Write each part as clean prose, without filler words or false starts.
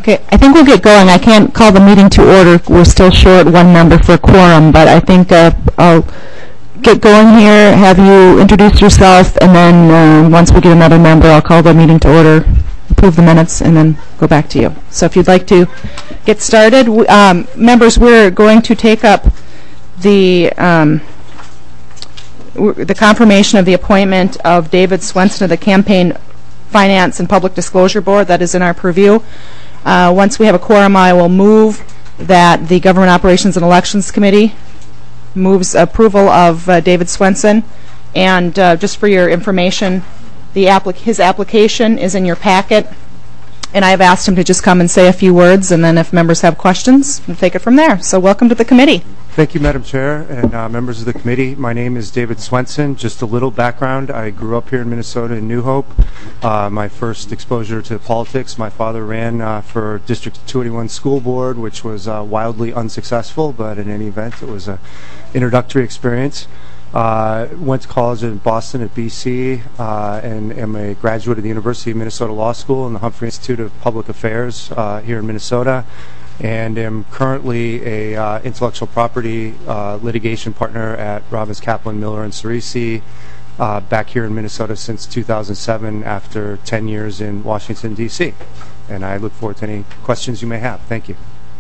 Okay, I think we'll get going. I can't call the meeting to order. We're still short one member for quorum, but I think I'll get going here, have you introduce yourself, and then once we get another member, I'll call the meeting to order, approve the minutes, and then go back to you. So if you'd like to get started. Members, we're going to take up the confirmation of the appointment of David Swenson of the Campaign Finance and Public Disclosure Board. That is in our purview. Once we have a quorum, I will move that the Government Operations and Elections Committee moves approval of David Swenson. And just for your information, his application is in your packet. And I've asked him to just come and say a few words, and then if members have questions, we'll take it from there. So welcome to the committee. Thank you, Madam Chair, and members of the committee. My name is David Swenson. Just a little background. I grew up here in Minnesota in New Hope. My first exposure to politics, my father ran for District 281 School Board, which was wildly unsuccessful, but in any event, it was an introductory experience. Went to college in Boston at BC and am a graduate of the University of Minnesota Law School and the Humphrey Institute of Public Affairs here in Minnesota, and am currently a intellectual property litigation partner at Robbins, Kaplan, Miller & Cerisi back here in Minnesota since 2007 after 10 years in Washington, D.C. And I look forward to any questions you may have. Thank you.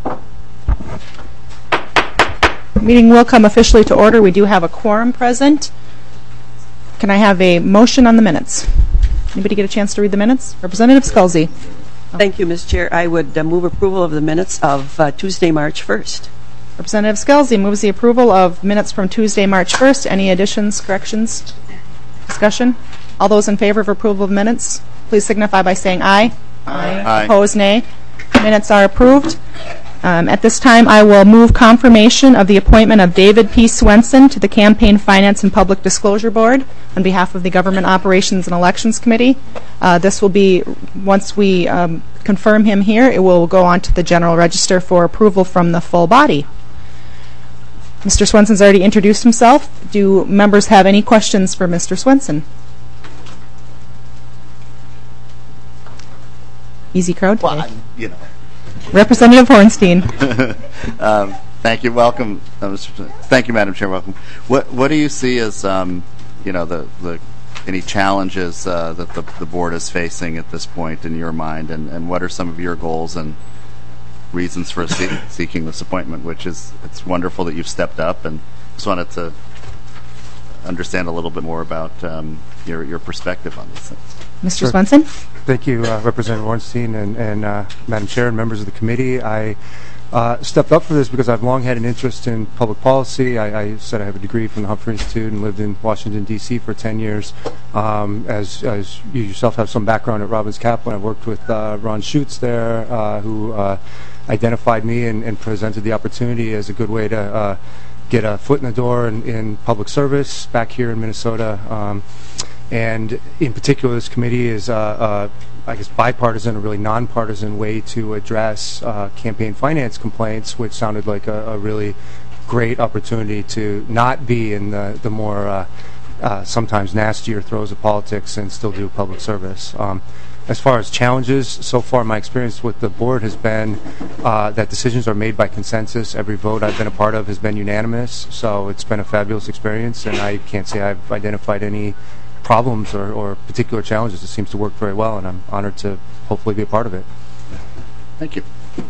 The meeting will come officially to order. We do have a quorum present. Can I have a motion on the minutes? Anybody get a chance to read the minutes? Representative Sculsey. Thank you, Ms. Chair. I would move approval of the minutes of Tuesday, March 1st. Representative Sculsey moves the approval of minutes from Tuesday, March 1st. Any additions, corrections, discussion? All those in favor of approval of minutes, please signify by saying aye. Aye. Aye. Opposed, nay. Minutes are approved. At this time, I will move confirmation of the appointment of David P. Swenson to the Campaign Finance and Public Disclosure Board on behalf of the Government Operations and Elections Committee. This will be, once we confirm him here, it will go on to the General Register for approval from the full body. Mr. Swenson's already introduced himself. Do members have any questions for Mr. Swenson? Easy crowd today. Well, you know. Representative Hornstein. Thank you. Welcome, thank you, Madam Chair. Welcome. What do you see as any challenges that the board is facing at this point in your mind, and what are some of your goals and reasons for seeking this appointment? Which is, it's wonderful that you've stepped up, and just wanted to understand a little bit more about your perspective on these things. Mr. Sure. Swenson. Thank you, Representative Ornstein and Madam Chair and members of the committee. I stepped up for this because I've long had an interest in public policy. I said I have a degree from the Humphrey Institute and lived in Washington, D.C. for 10 years. As you yourself have some background at Robbins Kaplan, I've worked with Ron Schutz there, who identified me and presented the opportunity as a good way to get a foot in the door in public service back here in Minnesota. And in particular, this committee is, I guess, bipartisan, a really nonpartisan way to address campaign finance complaints, which sounded like a really great opportunity to not be in the more sometimes nastier throes of politics and still do public service. As far as challenges, so far my experience with the board has been that decisions are made by consensus. Every vote I've been a part of has been unanimous, so it's been a fabulous experience, and I can't say I've identified any problems or particular challenges. It seems to work very well, and I'm honored to hopefully be a part of it. Thank you.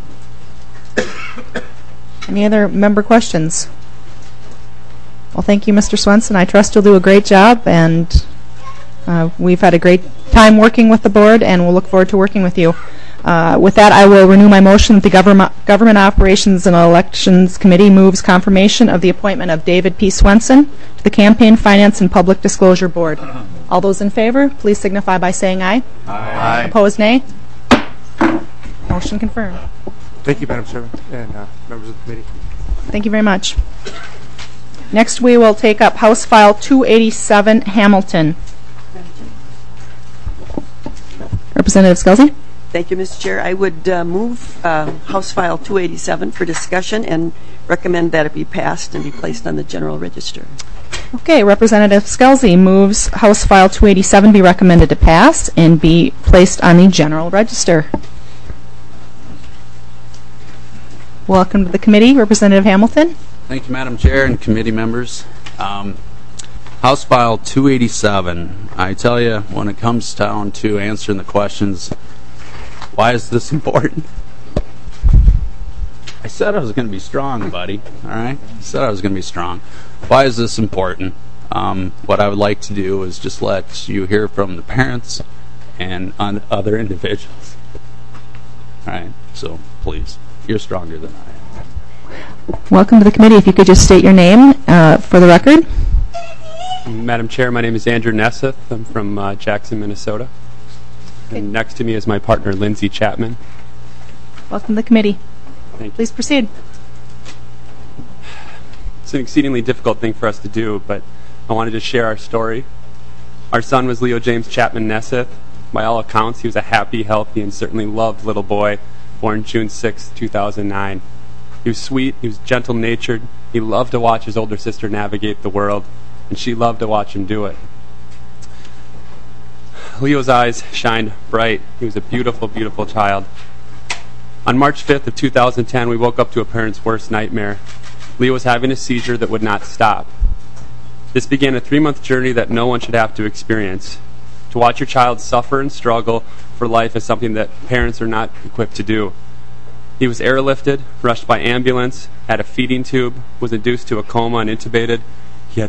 Any other member questions? Well, thank you, Mr. Swenson. I trust you'll do a great job, and we've had a great time working with the board, and we'll look forward to working with you. With that, I will renew my motion that the Government Operations and Elections Committee moves confirmation of the appointment of David P. Swenson to the Campaign Finance and Public Disclosure Board. All those in favor, please signify by saying aye. Aye. Opposed, nay. Motion confirmed. Thank you, Madam Chairman, and members of the committee. Thank you very much. Next, we will take up House File 287, Hamilton. Representative Sculsey. Thank you, Mr. Chair. I would move House File 287 for discussion and recommend that it be passed and be placed on the General Register. Okay, Representative Sculsey moves House File 287 be recommended to pass and be placed on the General Register. Welcome to the committee, Representative Hamilton. Thank you, Madam Chair and committee members. House File 287. I tell you, when it comes down to answering the questions, why is this important? I said I was going to be strong, buddy. All right? I said I was going to be strong. Why is this important? What I would like to do is just let you hear from the parents and on other individuals. All right? So, please, you're stronger than I am. Welcome to the committee. If you could just state your name for the record. Madam Chair, my name is Andrew Nesseth. I'm from Jackson, Minnesota. And next to me is my partner, Lindsay Chapman. Welcome to the committee. Thank you. Please proceed. It's an exceedingly difficult thing for us to do, but I wanted to share our story. Our son was Leo James Chapman Nesseth. By all accounts, he was a happy, healthy, and certainly loved little boy, born June 6, 2009. He was sweet, he was gentle-natured, he loved to watch his older sister navigate the world, and she loved to watch him do it. Leo's eyes shined bright. He was a beautiful, beautiful child. On March 5th of 2010, we woke up to a parent's worst nightmare. Leo was having a seizure that would not stop. This began a 3-month journey that no one should have to experience. To watch your child suffer and struggle for life is something that parents are not equipped to do. He was airlifted, rushed by ambulance, had a feeding tube, was induced to a coma and intubated. He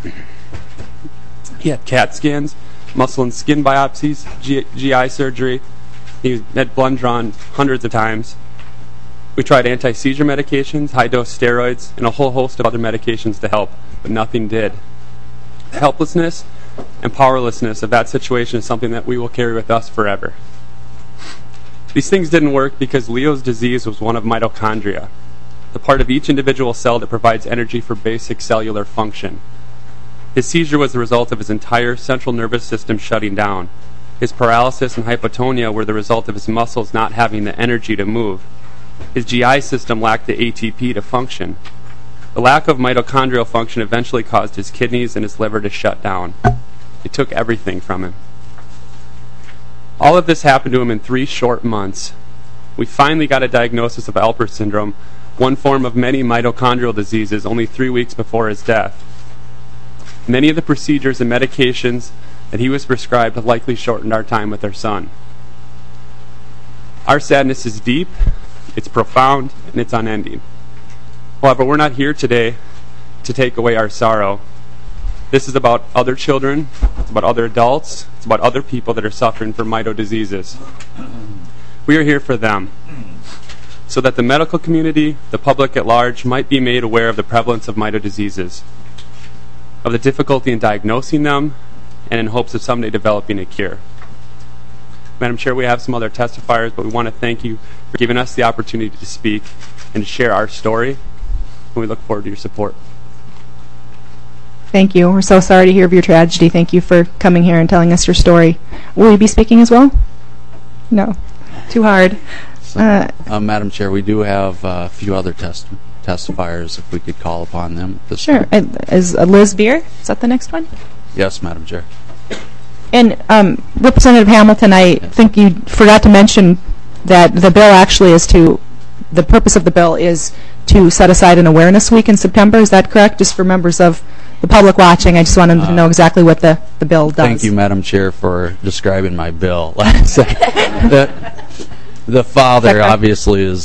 had CAT scans, muscle and skin biopsies, GI surgery. He had blood drawn hundreds of times. We tried anti-seizure medications, high-dose steroids, and a whole host of other medications to help, but nothing did. The helplessness and powerlessness of that situation is something that we will carry with us forever. These things didn't work because Leo's disease was one of mitochondria, the part of each individual cell that provides energy for basic cellular function. His seizure was the result of his entire central nervous system shutting down. His paralysis and hypotonia were the result of his muscles not having the energy to move. His GI system lacked the ATP to function. The lack of mitochondrial function eventually caused his kidneys and his liver to shut down. It took everything from him. All of this happened to him in 3 short months. We finally got a diagnosis of Alport syndrome, one form of many mitochondrial diseases, only 3 weeks before his death. Many of the procedures and medications that he was prescribed likely shortened our time with our son. Our sadness is deep, it's profound, and it's unending. However, we're not here today to take away our sorrow. This is about other children, it's about other adults, it's about other people that are suffering from mito diseases. We are here for them, so that the medical community, the public at large, might be made aware of the prevalence of mito diseases, of the difficulty in diagnosing them, and in hopes of someday developing a cure. Madam Chair, we have some other testifiers, but we want to thank you for giving us the opportunity to speak and to share our story, and we look forward to your support. Thank you. We're so sorry to hear of your tragedy. Thank you for coming here and telling us your story. Will you be speaking as well? No. Too hard. Madam Chair, we do have a few other testifiers, if we could call upon them. Sure. Is Liz Beer? Is that the next one? Yes, Madam Chair. And Representative Hamilton, I think you forgot to mention that the bill actually is the purpose of the bill is to set aside an awareness week in September. Is that correct? Just for members of the public watching, I just wanted to know exactly what the bill does. Thank you, Madam Chair, for describing my bill. The father obviously is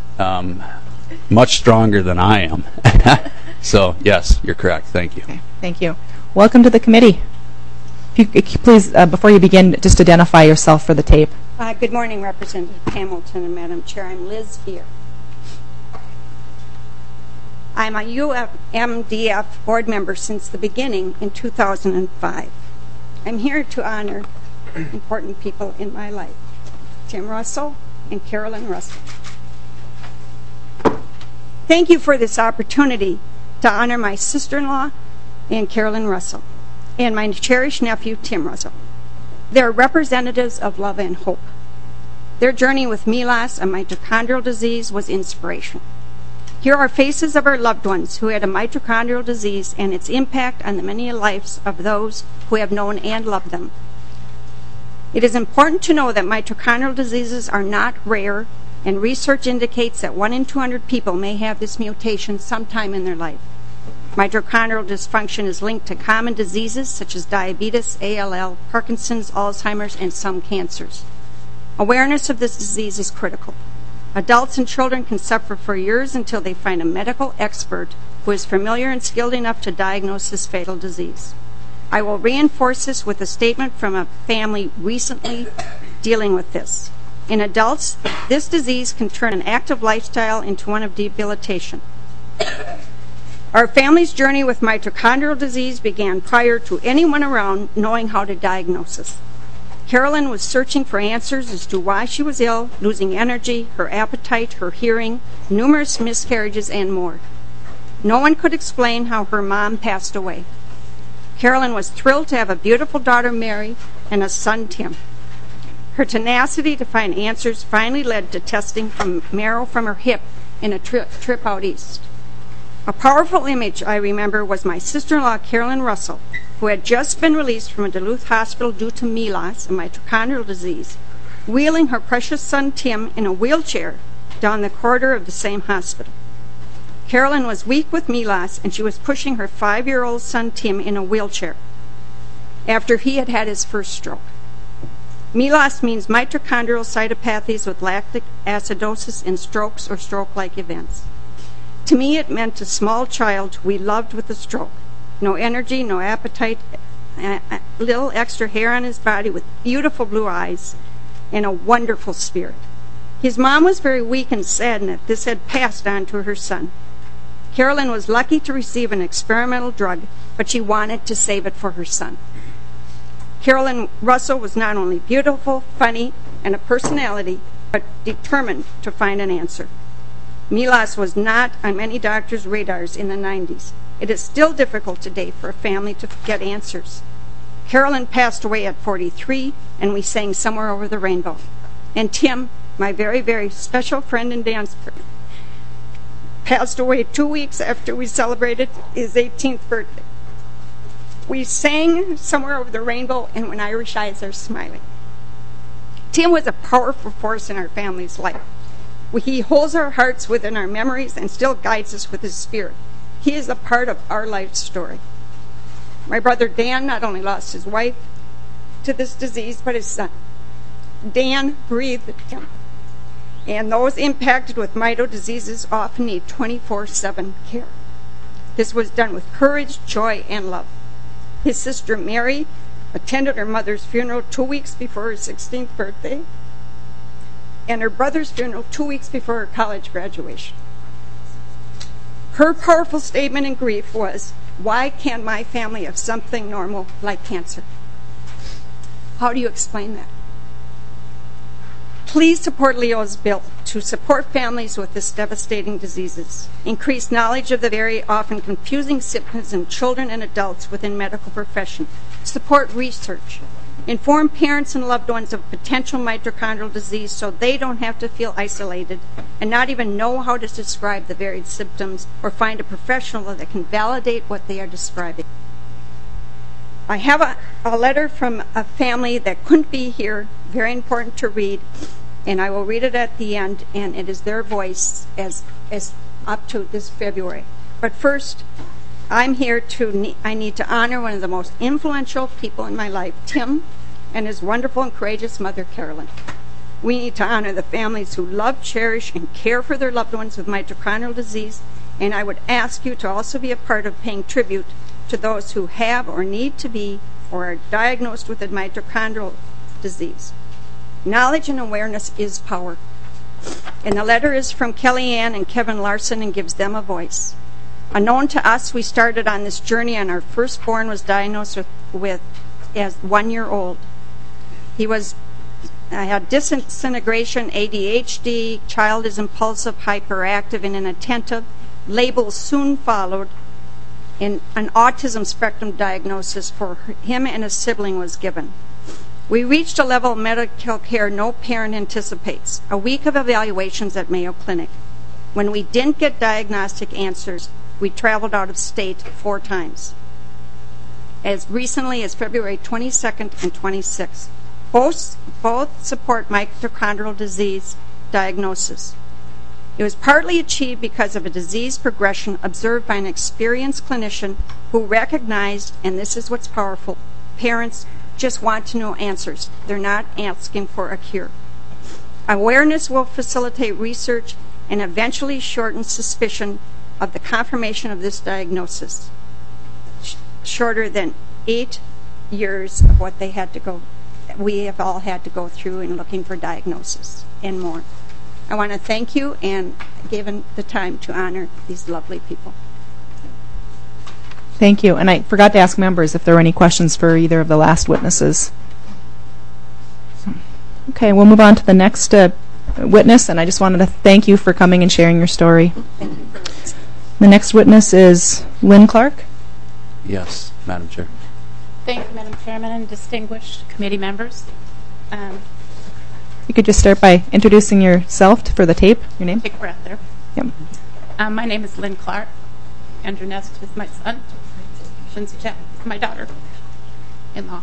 much stronger than I am. So, yes, you're correct. Thank you. Okay, thank you. Welcome to the committee. If you please, before you begin, just identify yourself for the tape. Good morning, Representative Hamilton and Madam Chair. I'm Liz Beer. I'm a UMDF board member since the beginning in 2005. I'm here to honor important people in my life, Tim Russell and Carolyn Russell. Thank you for this opportunity to honor my sister-in-law and Carolyn Russell and my cherished nephew, Tim Russell. They're representatives of love and hope. Their journey with MELAS and mitochondrial disease was inspirational. Here are faces of our loved ones who had a mitochondrial disease and its impact on the many lives of those who have known and loved them. It is important to know that mitochondrial diseases are not rare and research indicates that 1 in 200 people may have this mutation sometime in their life. Mitochondrial dysfunction is linked to common diseases such as diabetes, ALL, Parkinson's, Alzheimer's, and some cancers. Awareness of this disease is critical. Adults and children can suffer for years until they find a medical expert who is familiar and skilled enough to diagnose this fatal disease. I will reinforce this with a statement from a family recently dealing with this. In adults, this disease can turn an active lifestyle into one of debilitation. Our family's journey with mitochondrial disease began prior to anyone around knowing how to diagnose us. Carolyn was searching for answers as to why she was ill, losing energy, her appetite, her hearing, numerous miscarriages, and more. No one could explain how her mom passed away. Carolyn was thrilled to have a beautiful daughter, Mary, and a son, Tim. Her tenacity to find answers finally led to testing from marrow from her hip in a trip out east. A powerful image I remember was my sister-in-law, Carolyn Russell, who had just been released from a Duluth hospital due to MELAS, a mitochondrial disease, wheeling her precious son, Tim, in a wheelchair down the corridor of the same hospital. Carolyn was weak with MELAS, and she was pushing her 5-year-old son, Tim, in a wheelchair after he had had his first stroke. MELAS means mitochondrial cytopathies with lactic acidosis and strokes or stroke-like events. To me, it meant a small child we loved with a stroke. No energy, no appetite, a little extra hair on his body with beautiful blue eyes, and a wonderful spirit. His mom was very weak and saddened that this had passed on to her son. Carolyn was lucky to receive an experimental drug, but she wanted to save it for her son. Carolyn Russell was not only beautiful, funny, and a personality, but determined to find an answer. MELAS was not on many doctors' radars in the 90s. It is still difficult today for a family to get answers. Carolyn passed away at 43, and we sang Somewhere Over the Rainbow. And Tim, my very, very special friend and dance partner, passed away 2 weeks after we celebrated his 18th birthday. We sang Somewhere Over the Rainbow, and when Irish eyes are smiling. Tim was a powerful force in our family's life. He holds our hearts within our memories and still guides us with his spirit. He is a part of our life story. My brother Dan not only lost his wife to this disease, but his son. Dan breathed him. And those impacted with mito diseases often need 24/7 care. This was done with courage, joy, and love. His sister Mary attended her mother's funeral 2 weeks before her 16th birthday, and her brother's funeral 2 weeks before her college graduation. Her powerful statement in grief was, "Why can't my family have something normal like cancer?" How do you explain that? Please support Leo's bill to support families with this devastating diseases. Increase knowledge of the very often confusing symptoms in children and adults within medical profession. Support research. Inform parents and loved ones of potential mitochondrial disease so they don't have to feel isolated and not even know how to describe the varied symptoms or find a professional that can validate what they are describing. I have a letter from a family that couldn't be here, very important to read, and I will read it at the end, and it is their voice as up to this February. But first, I need to honor one of the most influential people in my life, Tim, and his wonderful and courageous mother, Carolyn. We need to honor the families who love, cherish, and care for their loved ones with mitochondrial disease, and I would ask you to also be a part of paying tribute to those who have or need to be or are diagnosed with a mitochondrial disease. Knowledge and awareness is power. And the letter is from Kellyanne and Kevin Larson and gives them a voice. Unknown to us, we started on this journey, and our firstborn was diagnosed with as 1 year old. He had disintegration, ADHD, child is impulsive, hyperactive, and inattentive. Labels soon followed, and an autism spectrum diagnosis for him and his sibling was given. We reached a level of medical care no parent anticipates, a week of evaluations at Mayo Clinic. When we didn't get diagnostic answers, we traveled out of state 4 times, as recently as February 22nd and 26th. Both support mitochondrial disease diagnosis. It was partly achieved because of a disease progression observed by an experienced clinician who recognized, and this is what's powerful, parents just want to know answers. They're not asking for a cure. Awareness will facilitate research and eventually shorten suspicion of the confirmation of this diagnosis, shorter than 8 years of what they had to go, we have all had to go through in looking for diagnosis and more. I want to thank you and given the time to honor these lovely people. Thank you. And I forgot to ask members if there were any questions for either of the last witnesses. Okay, we'll move on to the next witness, and I just wanted to thank you for coming and sharing your story. The next witness is Lynn Clark. Yes, Madam Chair. Thank you, Madam Chairman and distinguished committee members. You could just start by introducing yourself for the tape. Your name? Take a breath there. Yep. My name is Lynn Clark. Andrew Nest is my son. Lindsay Chapman is my daughter-in-law.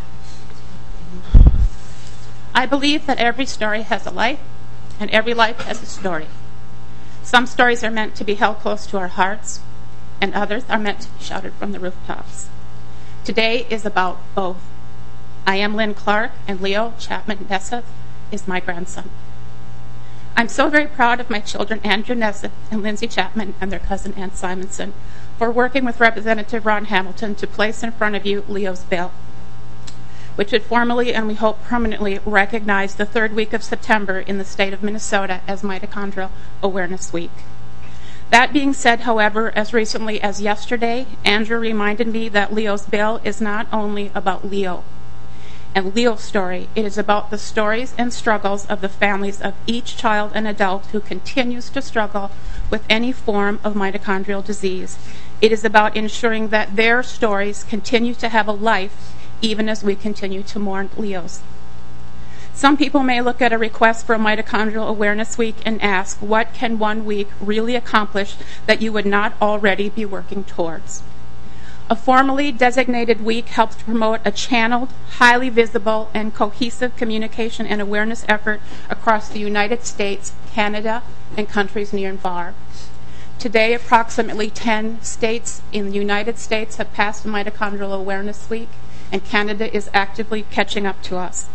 I believe that every story has a life, and every life has a story. Some stories are meant to be held close to our hearts, and others are meant to be shouted from the rooftops. Today is about both. I am Lynn Clark, and Leo Chapman Nesseth is my grandson. I'm so very proud of my children, Andrew Nesseth and Lindsay Chapman, and their cousin Ann Simonson, for working with Representative Ron Hamilton to place in front of you Leo's bill, which would formally and we hope permanently recognize the third week of September in the state of Minnesota as Mitochondrial Awareness Week. That being said, however, as recently as yesterday, Andrew reminded me that Leo's bill is not only about Leo and Leo's story, it is about the stories and struggles of the families of each child and adult who continues to struggle with any form of mitochondrial disease. It is about ensuring that their stories continue to have a life even as we continue to mourn Leo's. Some people may look at a request for a Mitochondrial Awareness Week and ask, what can 1 week really accomplish that you would not already be working towards? A formally designated week helps to promote a channeled, highly visible, and cohesive communication and awareness effort across the United States, Canada, and countries near and far. Today, approximately 10 states in the United States have passed a Mitochondrial Awareness Week, and Canada is actively catching up to us.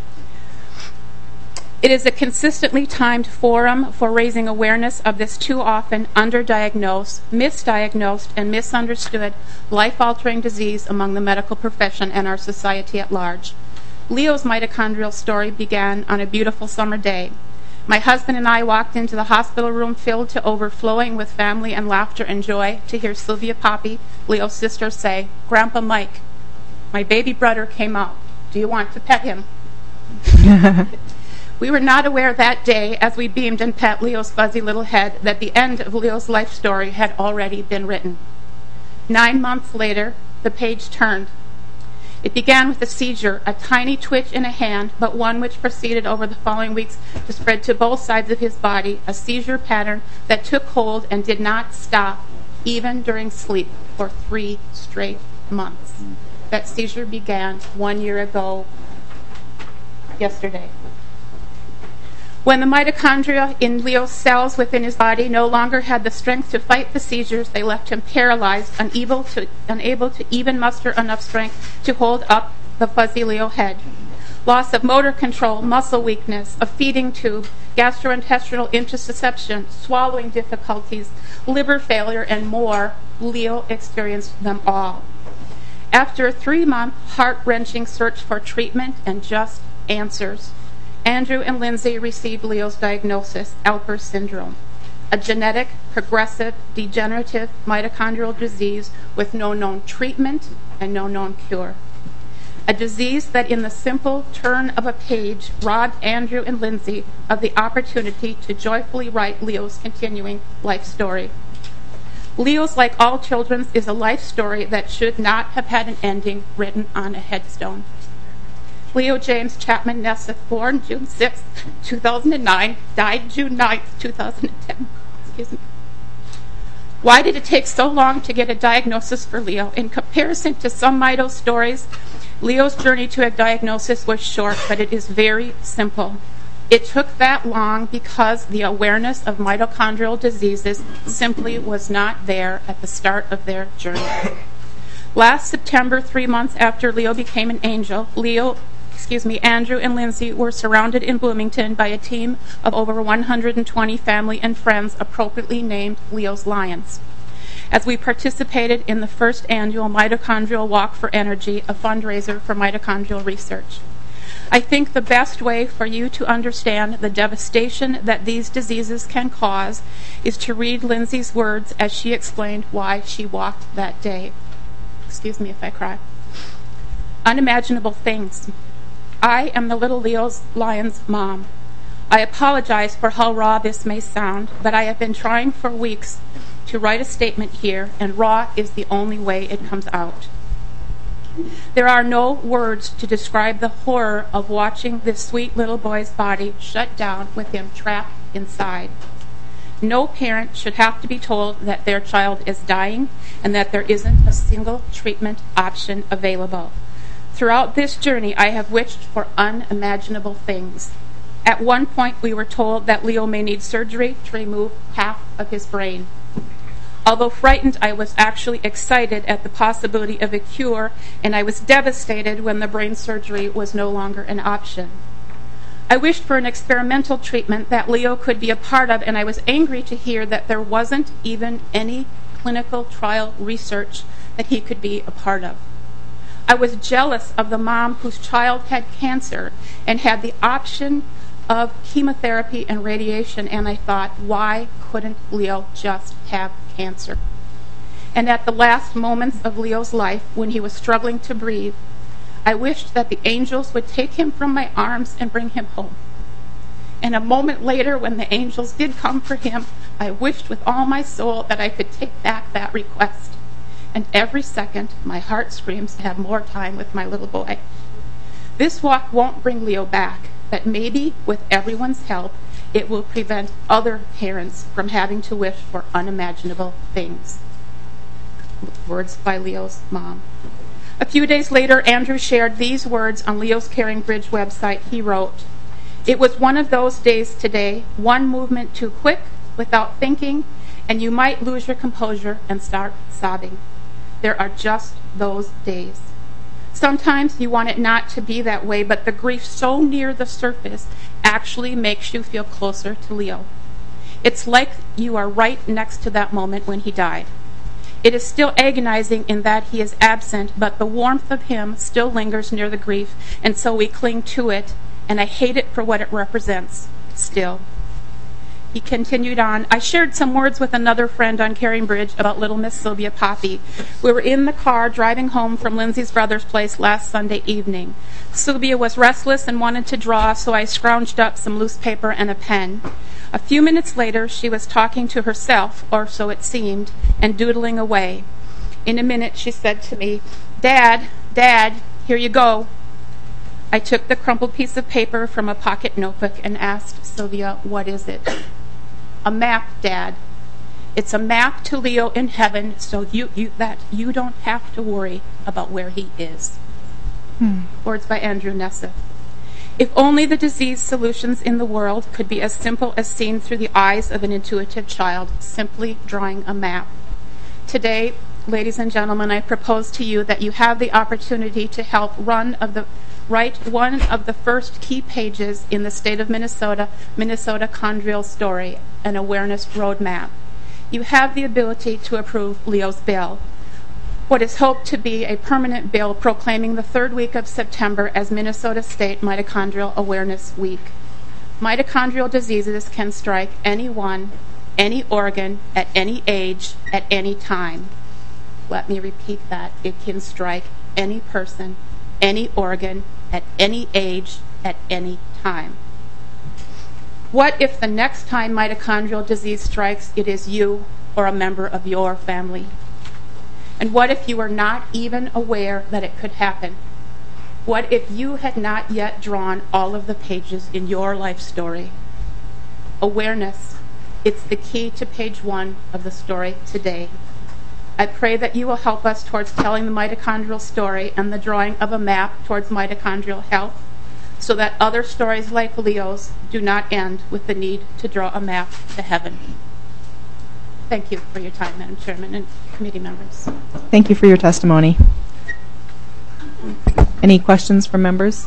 It is a consistently timed forum for raising awareness of this too often underdiagnosed, misdiagnosed, and misunderstood life-altering disease among the medical profession and our society at large. Leo's mitochondrial story began on a beautiful summer day. My husband and I walked into the hospital room filled to overflowing with family and laughter and joy to hear Sylvia Poppy, Leo's sister, say, "Grandpa Mike, my baby brother came out. Do you want to pet him?" We were not aware that day, as we beamed and pet Leo's fuzzy little head, that the end of Leo's life story had already been written. 9 months later, the page turned. It began with a seizure, a tiny twitch in a hand, but one which proceeded over the following weeks to spread to both sides of his body, a seizure pattern that took hold and did not stop, even during sleep, for 3 straight months. That seizure began 1 year ago, yesterday. When the mitochondria in Leo's cells within his body no longer had the strength to fight the seizures, they left him paralyzed, unable to even muster enough strength to hold up the fuzzy Leo head. Loss of motor control, muscle weakness, a feeding tube, gastrointestinal intussusception, swallowing difficulties, liver failure, and more, Leo experienced them all. After a 3-month heart-wrenching search for treatment and just answers, Andrew and Lindsay received Leo's diagnosis, Alpers syndrome, a genetic, progressive, degenerative mitochondrial disease with no known treatment and no known cure. A disease that in the simple turn of a page robbed Andrew and Lindsay of the opportunity to joyfully write Leo's continuing life story. Leo's, like all children's, is a life story that should not have had an ending written on a headstone. Leo James Chapman Nesseth, born June 6, 2009, died June 9, 2010. Excuse me. Why did it take so long to get a diagnosis for Leo? In comparison to some mito stories, Leo's journey to a diagnosis was short, but it is very simple. It took that long because the awareness of mitochondrial diseases simply was not there at the start of their journey. Last September, 3 months after Leo became an angel, Andrew and Lindsay were surrounded in Bloomington by a team of over 120 family and friends appropriately named Leo's Lions, as we participated in the first annual Mitochondrial Walk for Energy, a fundraiser for mitochondrial research. I think the best way for you to understand the devastation that these diseases can cause is to read Lindsay's words as she explained why she walked that day. Excuse me if I cry. Unimaginable things. I am the little Leo's Lion's mom. I apologize for how raw this may sound, but I have been trying for weeks to write a statement here, and raw is the only way it comes out. There are no words to describe the horror of watching this sweet little boy's body shut down with him trapped inside. No parent should have to be told that their child is dying and that there isn't a single treatment option available. Throughout this journey, I have wished for unimaginable things. At one point, we were told that Leo may need surgery to remove half of his brain. Although frightened, I was actually excited at the possibility of a cure, and I was devastated when the brain surgery was no longer an option. I wished for an experimental treatment that Leo could be a part of, and I was angry to hear that there wasn't even any clinical trial research that he could be a part of. I was jealous of the mom whose child had cancer and had the option of chemotherapy and radiation, and I thought, why couldn't Leo just have cancer? And at the last moments of Leo's life, when he was struggling to breathe, I wished that the angels would take him from my arms and bring him home. And a moment later, when the angels did come for him, I wished with all my soul that I could take back that request. And every second, my heart screams to have more time with my little boy. This walk won't bring Leo back, but maybe with everyone's help, it will prevent other parents from having to wish for unimaginable things. Words by Leo's mom. A few days later, Andrew shared these words on Leo's Caring Bridge website. He wrote, "It was one of those days today, one movement too quick, without thinking, and you might lose your composure and start sobbing. There are just those days. Sometimes you want it not to be that way, but the grief so near the surface actually makes you feel closer to Leo. It's like you are right next to that moment when he died. It is still agonizing in that he is absent, but the warmth of him still lingers near the grief, and so we cling to it, and I hate it for what it represents, still." He continued on, "I shared some words with another friend on Caring Bridge about little Miss Sylvia Poppy. We were in the car driving home from Lindsay's brother's place last Sunday evening. Sylvia was restless and wanted to draw, so I scrounged up some loose paper and a pen. A few minutes later, she was talking to herself, or so it seemed, and doodling away. In a minute, she said to me, 'Dad, Dad, here you go.' I took the crumpled piece of paper from a pocket notebook and asked Sylvia, 'What is it?' 'A map, Dad. It's a map to Leo in heaven, so that you don't have to worry about where he is.'" Words by Andrew Nesseth. If only the disease solutions in the world could be as simple as seen through the eyes of an intuitive child, simply drawing a map. Today, ladies and gentlemen, I propose to you that you have the opportunity to help write one of the first key pages in the state of Minnesota Chondrial Story, an awareness roadmap. You have the ability to approve Leo's bill, what is hoped to be a permanent bill proclaiming the third week of September as Minnesota State Mitochondrial Awareness Week. Mitochondrial diseases can strike anyone, any organ, at any age, at any time. Let me repeat that. It can strike any person, any organ, at any age, at any time. What if the next time mitochondrial disease strikes, it is you or a member of your family? And what if you were not even aware that it could happen? What if you had not yet drawn all of the pages in your life story? Awareness, it's the key to page 1 of the story today. I pray that you will help us towards telling the mitochondrial story and the drawing of a map towards mitochondrial health, so that other stories like Leo's do not end with the need to draw a map to heaven. Thank you for your time, Madam Chairman and committee members. Thank you for your testimony. Any questions from members?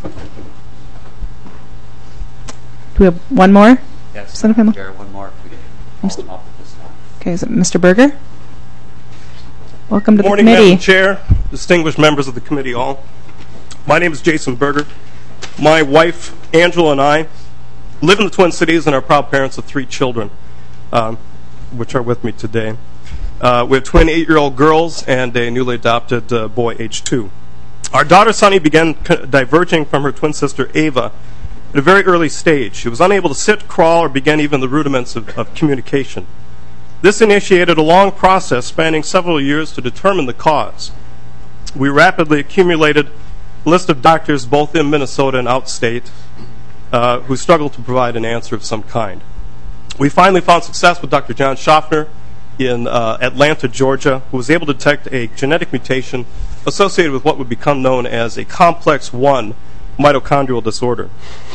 Do we have one more? Yes, Senator Chair, one more if we can call them up at this time. Okay, is it Mr. Berger? Welcome to the Morning, committee. Madam Chair, distinguished members of the committee all. My name is Jason Berger. My wife, Angela, and I live in the Twin Cities and are proud parents of 3 children, which are with me today. We have twin 8-year-old girls and a newly adopted boy, age 2. Our daughter, Sunny, began diverging from her twin sister, Ava, at a very early stage. She was unable to sit, crawl, or begin even the rudiments of communication. This initiated a long process spanning several years to determine the cause. We rapidly accumulated a list of doctors both in Minnesota and outstate who struggled to provide an answer of some kind. We finally found success with Dr. John Schaffner in Atlanta, Georgia, who was able to detect a genetic mutation associated with what would become known as a complex 1 mitochondrial disorder.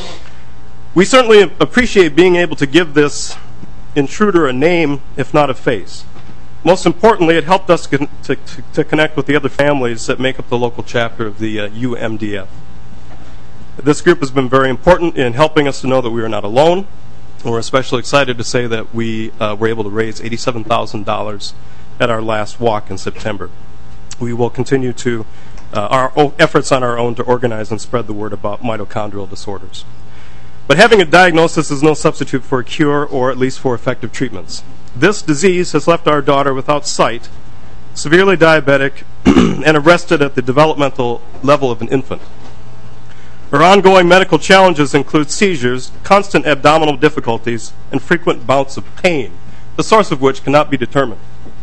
We certainly appreciate being able to give this intruder a name, if not a face. Most importantly, it helped us to connect with the other families that make up the local chapter of the UMDF. This group has been very important in helping us to know that we are not alone. And we're especially excited to say that we were able to raise $87,000 at our last walk in September. We will continue to our efforts on our own to organize and spread the word about mitochondrial disorders. But having a diagnosis is no substitute for a cure or at least for effective treatments. This disease has left our daughter without sight, severely diabetic, and arrested at the developmental level of an infant. Her ongoing medical challenges include seizures, constant abdominal difficulties, and frequent bouts of pain, the source of which cannot be determined.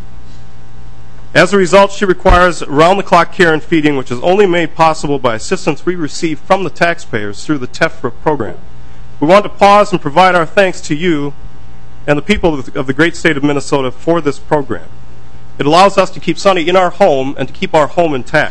As a result, she requires round-the-clock care and feeding, which is only made possible by assistance we receive from the taxpayers through the TEFRA program. We want to pause and provide our thanks to you and the people of the great state of Minnesota for this program. It allows us to keep Sunny in our home and to keep our home intact.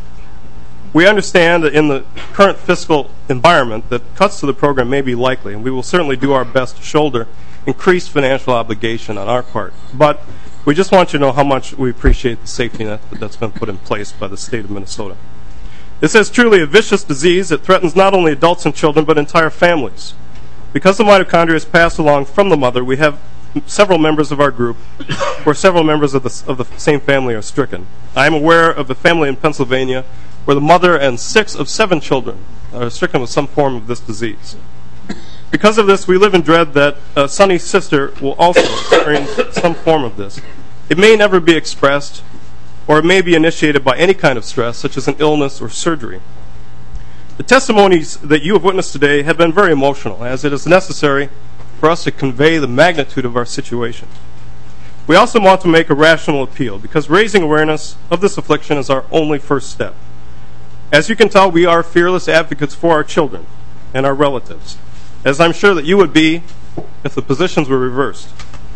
We understand that in the current fiscal environment that cuts to the program may be likely, and we will certainly do our best to shoulder increased financial obligation on our part. But we just want you to know how much we appreciate the safety net that's been put in place by the state of Minnesota. This is truly a vicious disease that threatens not only adults and children, but entire families. Because the mitochondria is passed along from the mother, we have several members of our group where several members of the same family are stricken. I am aware of a family in Pennsylvania where the mother and 6 of 7 children are stricken with some form of this disease. Because of this, we live in dread that Sunny's sister will also experience some form of this. It may never be expressed, or it may be initiated by any kind of stress, such as an illness or surgery. The testimonies that you have witnessed today have been very emotional, as it is necessary for us to convey the magnitude of our situation. We also want to make a rational appeal, because raising awareness of this affliction is our only first step. As you can tell, we are fearless advocates for our children and our relatives, as I'm sure that you would be if the positions were reversed.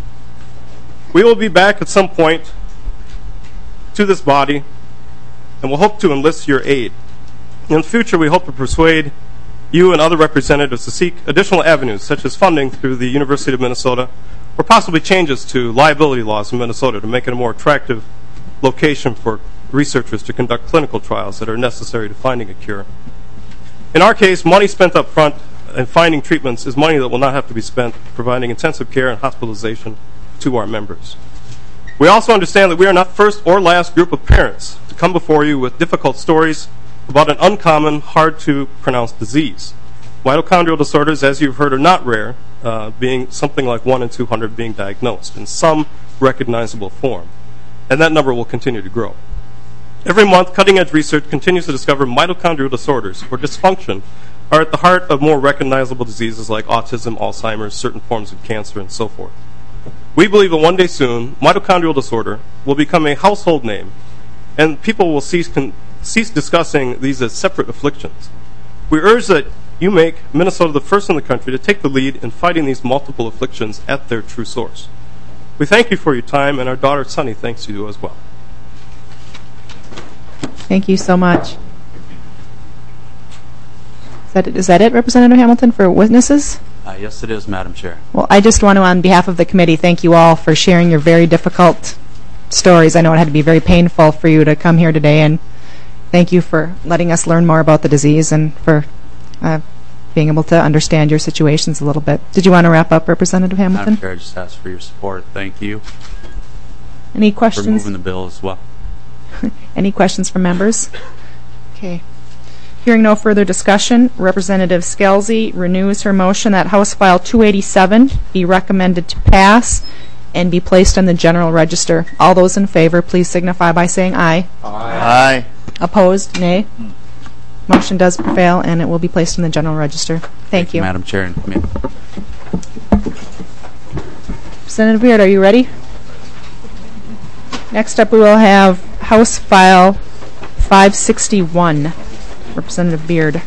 We will be back at some point to this body, and we'll hope to enlist your aid. In the future, we hope to persuade you and other representatives to seek additional avenues, such as funding through the University of Minnesota, or possibly changes to liability laws in Minnesota to make it a more attractive location for researchers to conduct clinical trials that are necessary to finding a cure. In our case, money spent up front in finding treatments is money that will not have to be spent providing intensive care and hospitalization to our members. We also understand that we are not first or last group of parents to come before you with difficult stories about an uncommon, hard-to-pronounce disease. Mitochondrial disorders, as you've heard, are not rare, being something like 1 in 200 being diagnosed in some recognizable form. And that number will continue to grow. Every month, cutting-edge research continues to discover mitochondrial disorders, or dysfunction, are at the heart of more recognizable diseases like autism, Alzheimer's, certain forms of cancer, and so forth. We believe that one day soon, mitochondrial disorder will become a household name, and people will cease discussing these as separate afflictions. We urge that you make Minnesota the first in the country to take the lead in fighting these multiple afflictions at their true source. We thank you for your time, and our daughter Sunny thanks you as well. Thank you so much. Is that it, Representative Hamilton, for witnesses? Yes, it is, Madam Chair. Well, I just want to, on behalf of the committee, thank you all for sharing your very difficult stories. I know it had to be very painful for you to come here today, and thank you for letting us learn more about the disease and for being able to understand your situations a little bit. Did you want to wrap up, Representative Hamilton? Madam Chair, I just ask for your support. Thank you. Any questions? For moving the bill as well. Any questions from members? Okay. Hearing no further discussion, Representative Scalzi renews her motion that House File 287 be recommended to pass and be placed on the General Register. All those in favor, please signify by saying aye. Aye. Opposed, nay. Motion does prevail, and it will be placed in the General Register. Thank you. Madam Chair and Committee. Representative Beard, are you ready? Next up, we will have House File 561. Representative Beard.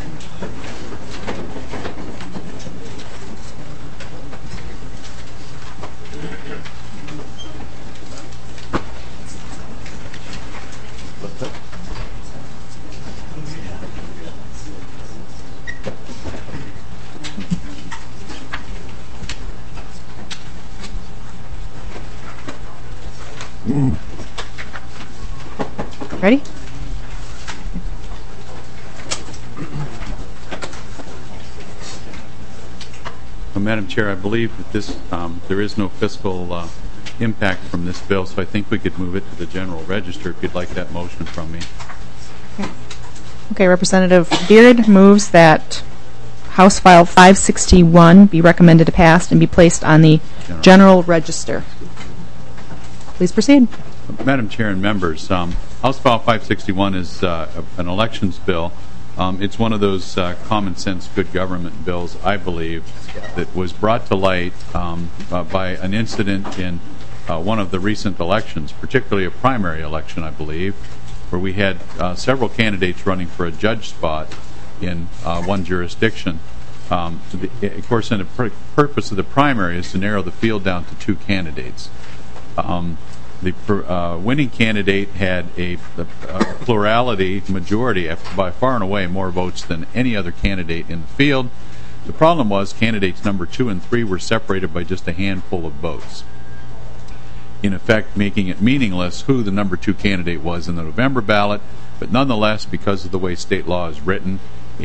Ready? Madam Chair, I believe that this there is no fiscal impact from this bill, so I think we could move it to the General Register if you'd like that motion from me. Okay, Representative Beard moves that House File 561 be recommended to pass and be placed on the General Register. Please proceed. Madam Chair and members, House File 561 is an elections bill. It's one of those common sense good government bills, I believe, that was brought to light by an incident in one of the recent elections, particularly a primary election, I believe, where we had several candidates running for a judge spot in one jurisdiction. Of course, the purpose of the primary is to narrow the field down to two candidates. The winning candidate had a plurality majority, by far and away more votes than any other candidate in the field. The problem was candidates number 2 and 3 were separated by just a handful of votes, in effect making it meaningless who the number 2 candidate was in the November ballot. But nonetheless, because of the way state law is written,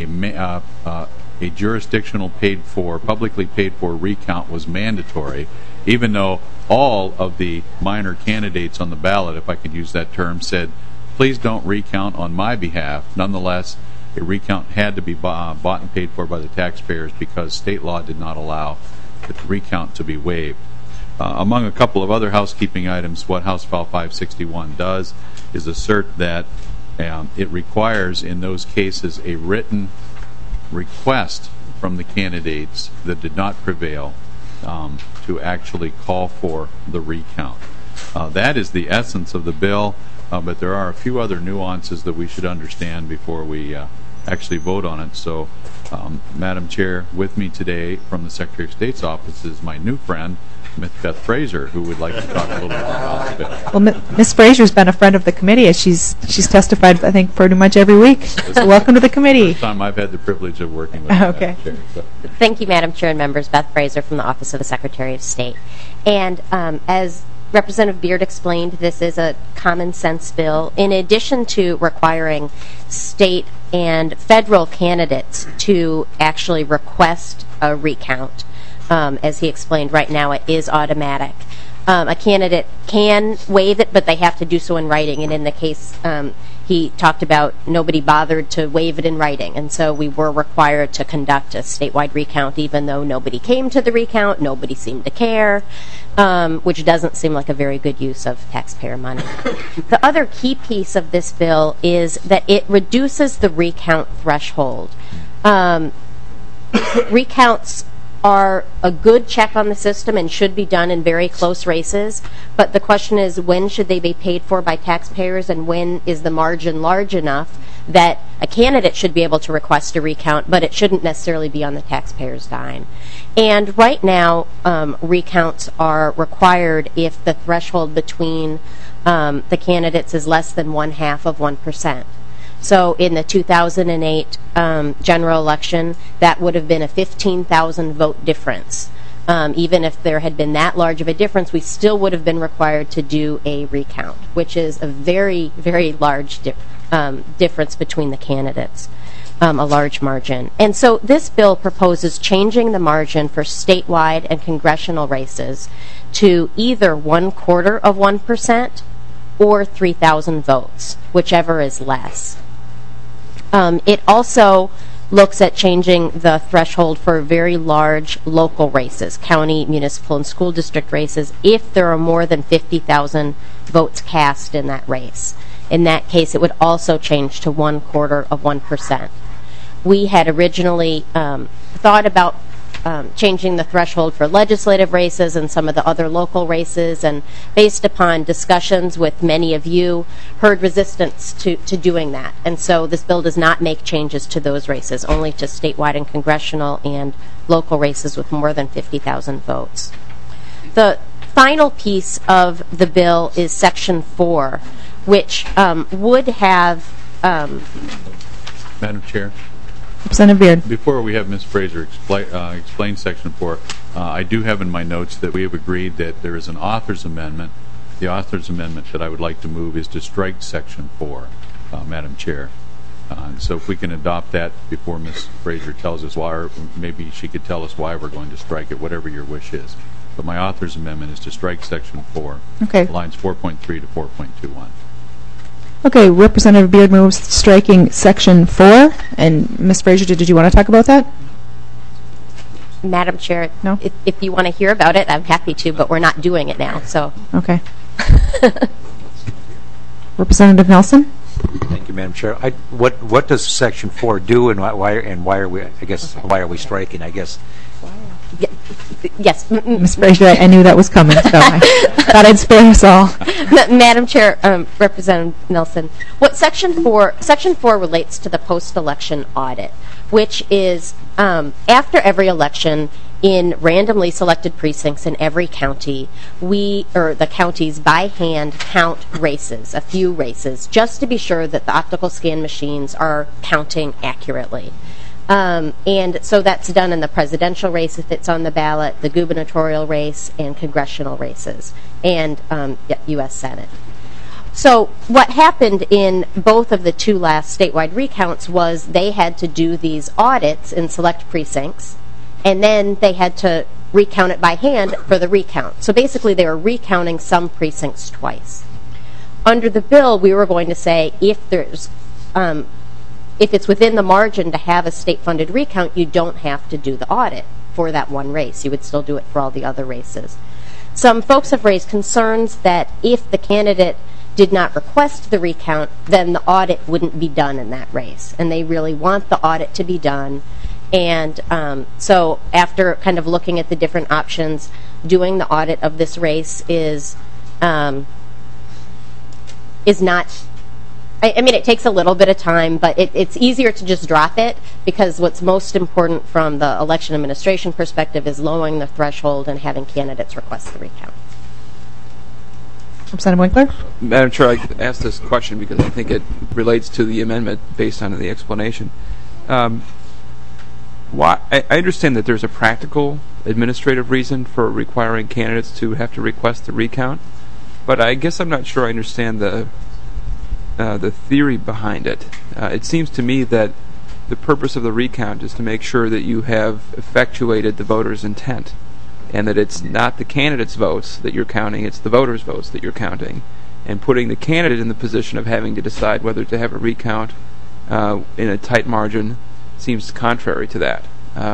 a jurisdictional publicly paid for recount was mandatory, even though all of the minor candidates on the ballot, if I could use that term, said, please don't recount on my behalf. Nonetheless, a recount had to be bought and paid for by the taxpayers because state law did not allow the recount to be waived. Among a couple of other housekeeping items, what House File 561 does is assert that it requires, in those cases, a written request from the candidates that did not prevail to actually call for the recount. That is the essence of the bill, but there are a few other nuances that we should understand before we actually vote on it. So, Madam Chair, with me today from the Secretary of State's office is my new friend, Ms. Beth Fraser, who would like to talk a little bit about the bill. Well, Ms. Fraser's been a friend of the committee, as she's testified, I think, pretty much every week. So welcome to the committee. First time I've had the privilege of working with her. Okay. Chair, so. Thank you, Madam Chair and members. Beth Fraser from the Office of the Secretary of State. And as Representative Beard explained, this is a common sense bill. In addition to requiring state and federal candidates to actually request a recount, as he explained, right now it is automatic. A candidate can waive it, but they have to do so in writing. And in the case he talked about, nobody bothered to waive it in writing. And so we were required to conduct a statewide recount, even though nobody came to the recount, nobody seemed to care, which doesn't seem like a very good use of taxpayer money. The other key piece of this bill is that it reduces the recount threshold. Recounts are a good check on the system and should be done in very close races, but the question is, when should they be paid for by taxpayers, and when is the margin large enough that a candidate should be able to request a recount, but it shouldn't necessarily be on the taxpayer's dime. And right now, recounts are required if the threshold between the candidates is less than 0.5%. So in the 2008 general election, that would have been a 15,000 vote difference. Even if there had been that large of a difference, we still would have been required to do a recount, which is a very, very large difference between the candidates, a large margin. And so this bill proposes changing the margin for statewide and congressional races to either 0.25% or 3,000 votes, whichever is less. It also looks at changing the threshold for very large local races, county, municipal, and school district races, if there are more than 50,000 votes cast in that race. In that case, it would also change to 0.25%. We had originally thought about changing the threshold for legislative races and some of the other local races, and based upon discussions with many of you, heard resistance to doing that. And so this bill does not make changes to those races, only to statewide and congressional and local races with more than 50,000 votes. The final piece of the bill is Section 4, which would have... Madam Chair? Representative Beard. Before we have Ms. Fraser explain Section 4, I do have in my notes that we have agreed that there is an author's amendment. The author's amendment that I would like to move is to strike Section 4, Madam Chair. So if we can adopt that before Ms. Fraser tells us why, or maybe she could tell us why we're going to strike it, whatever your wish is. But my author's amendment is to strike Section 4, lines 4.3 to 4.21. Okay, Representative Beard moves striking Section 4. And Ms. Fraser, did you want to talk about that? Madam Chair, no? If you want to hear about it, I'm happy to, but we're not doing it now. So okay. Representative Nelson. Thank you, Madam Chair. What does Section 4 do, and why are we? I guess why are we striking? I guess. Yes, Ms. Fraser, I knew that was coming, so I thought I'd spare us all. Madam Chair, Representative Nelson, what Section 4 relates to the post-election audit, which is after every election in randomly selected precincts in every county, the counties by hand count races, a few races, just to be sure that the optical scan machines are counting accurately. And so that's done in the presidential race if it's on the ballot, the gubernatorial race, and congressional races, and U.S. Senate. So what happened in both of the two last statewide recounts was they had to do these audits in select precincts, and then they had to recount it by hand for the recount. So basically they were recounting some precincts twice. Under the bill, we were going to say if it's within the margin to have a state-funded recount, you don't have to do the audit for that one race. You would still do it for all the other races. Some folks have raised concerns that if the candidate did not request the recount, then the audit wouldn't be done in that race. And they really want the audit to be done. And so after kind of looking at the different options, doing the audit of this race is not... I mean, it takes a little bit of time, but it's easier to just drop it because what's most important from the election administration perspective is lowering the threshold and having candidates request the recount. Representative Winkler? Madam Chair, I asked this question because I think it relates to the amendment based on the explanation. I understand that there's a practical administrative reason for requiring candidates to have to request the recount, but I guess I'm not sure I understand the theory behind it. It seems to me that the purpose of the recount is to make sure that you have effectuated the voter's intent, and that it's not the candidate's votes that you're counting, it's the voter's votes that you're counting, and putting the candidate in the position of having to decide whether to have a recount in a tight margin seems contrary to that.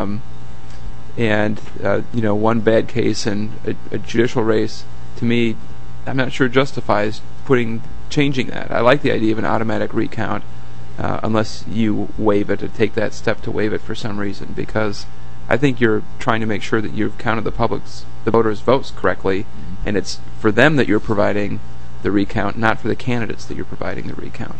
One bad case in a judicial race, to me, I'm not sure justifies changing that. I like the idea of an automatic recount unless you waive it or take that step to waive it for some reason, because I think you're trying to make sure that you've counted the voters' votes correctly, and it's for them that you're providing the recount, not for the candidates that you're providing the recount.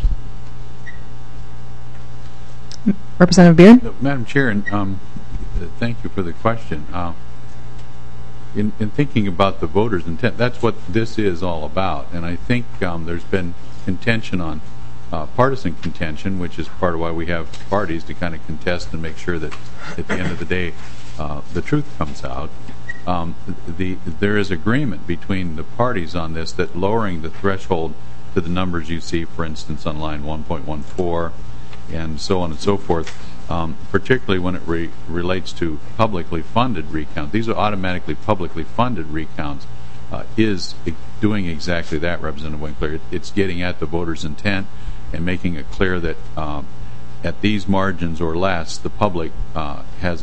Representative Beard? Madam Chair, thank you for the question. In thinking about the voters' intent, that's what this is all about. And I think there's been contention on partisan contention, which is part of why we have parties to kind of contest and make sure that at the end of the day the truth comes out. There is agreement between the parties on this that lowering the threshold to the numbers you see, for instance, on line 1.14 and so on and so forth, particularly when it relates to publicly funded recount. These are automatically publicly funded recounts, is doing exactly that, Representative Winkler. It's getting at the voter's intent and making it clear that at these margins or less, the public has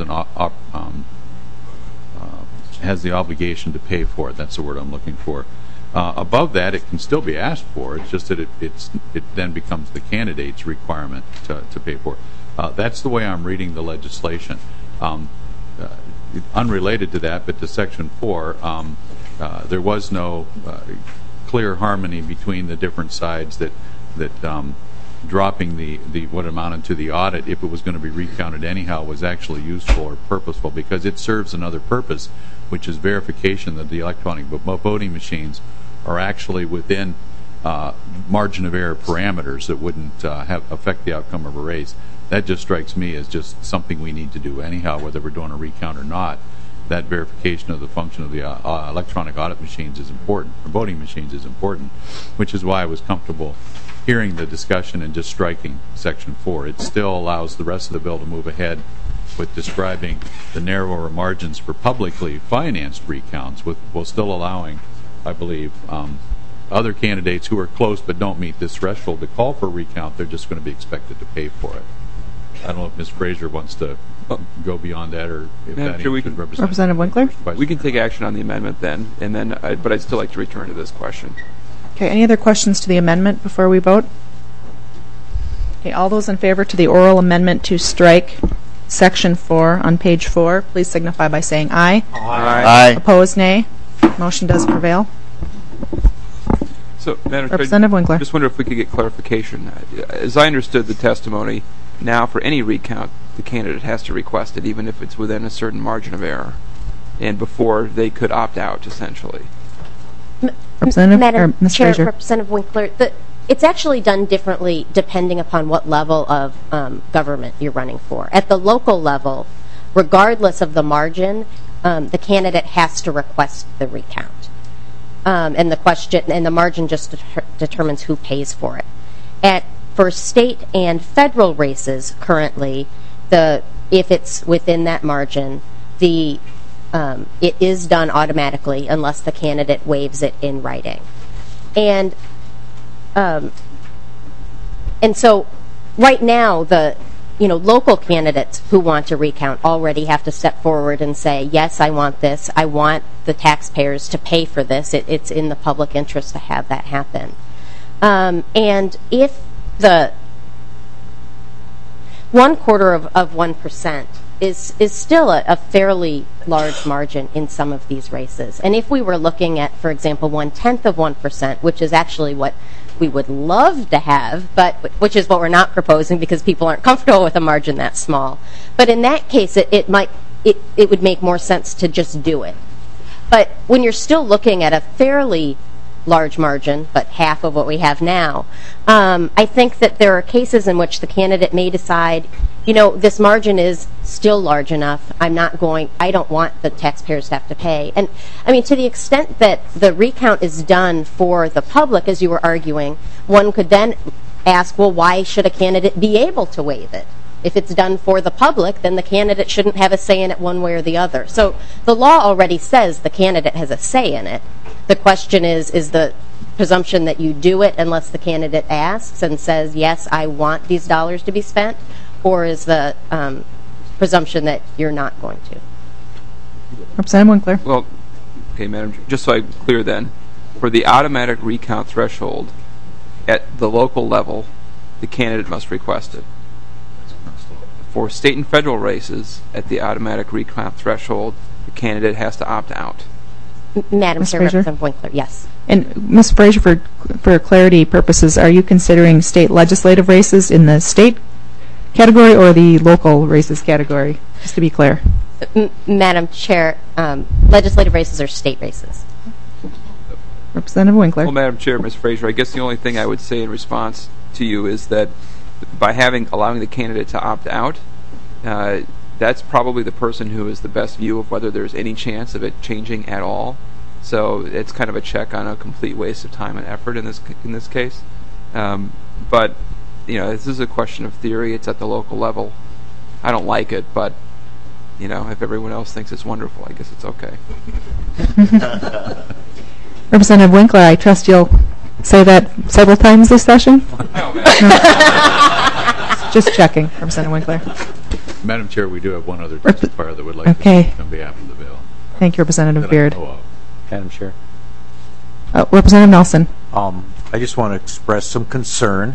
the obligation to pay for it. That's the word I'm looking for. Above that, it can still be asked for. It's just that it then becomes the candidate's requirement to pay for it. That's the way I'm reading the legislation. Unrelated to that, but to Section 4, there was no clear harmony between the different sides that dropping the what amounted to the audit, if it was going to be recounted anyhow, was actually useful or purposeful, because it serves another purpose, which is verification that the electronic voting machines are actually within margin of error parameters that wouldn't affect the outcome of a race. That just strikes me as just something we need to do anyhow, whether we're doing a recount or not. That verification of the function of the electronic audit machines is important, or voting machines is important, which is why I was comfortable hearing the discussion and just striking Section 4. It still allows the rest of the bill to move ahead with describing the narrower margins for publicly financed recounts, while still allowing, I believe, other candidates who are close but don't meet this threshold to call for a recount. They're just going to be expected to pay for it. I don't know if Ms. Fraser wants to go beyond that, or if that sure answers Representative Winkler? We can take action on the amendment then, but I'd still like to return to this question. Okay, any other questions to the amendment before we vote? Okay, all those in favor to the oral amendment to strike Section 4 on page 4, please signify by saying aye. Aye. Opposed, nay. Motion does prevail. So, Madam Chair, Representative Winkler. I just wonder if we could get clarification. As I understood the testimony, now for any recount, the candidate has to request it, even if it's within a certain margin of error, and before they could opt out, essentially. Madam Ms. Chair, Fraser. Representative Winkler, it's actually done differently depending upon what level of government you're running for. At the local level, regardless of the margin, the candidate has to request the recount, and the margin just determines who pays for it. For state and federal races, currently, if it's within that margin, it is done automatically unless the candidate waives it in writing. And so right now, the local candidates who want to recount already have to step forward and say, yes, I want this. I want the taxpayers to pay for this. It's in the public interest to have that happen. And if the 1/4 of 1% is still a fairly large margin in some of these races. And if we were looking at, for example, 1/10 of 1%, which is actually what we would love to have, but which is what we're not proposing because people aren't comfortable with a margin that small. But in that case, it would make more sense to just do it. But when you're still looking at a fairly large margin, but half of what we have now, I think that there are cases in which the candidate may decide, this margin is still large enough. I don't want the taxpayers to have to pay. And I mean, to the extent that the recount is done for the public, as you were arguing, one could then ask, well, why should a candidate be able to waive it? If it's done for the public, then the candidate shouldn't have a say in it one way or the other. So the law already says the candidate has a say in it. The question is the presumption that you do it unless the candidate asks and says, yes, I want these dollars to be spent, or is the presumption that you're not going to? Representative Winkler. Well, okay, Madam Chair, just so I'm clear then, for the automatic recount threshold, at the local level, the candidate must request it. For state and federal races, at the automatic recount threshold, the candidate has to opt out. Madam Chair, Representative Winkler, yes. And Ms. Fraser, for clarity purposes, are you considering state legislative races in the state category or the local races category, just to be clear? Madam Chair, legislative races are state races. Representative Winkler. Well, Madam Chair, Ms. Fraser, I guess the only thing I would say in response to you is that by allowing the candidate to opt out, that's probably the person who has the best view of whether there's any chance of it changing at all. So it's kind of a check on a complete waste of time and effort in this case. But this is a question of theory. It's at the local level. I don't like it, but if everyone else thinks it's wonderful, I guess it's okay. Representative Winkler, I trust you'll say that several times this session? No. Just checking, Representative Winkler. Madam Chair, we do have one other testifier that would like to speak on behalf of the bill. Thank you, Representative Beard. Madam Chair. Representative Nelson. I just want to express some concern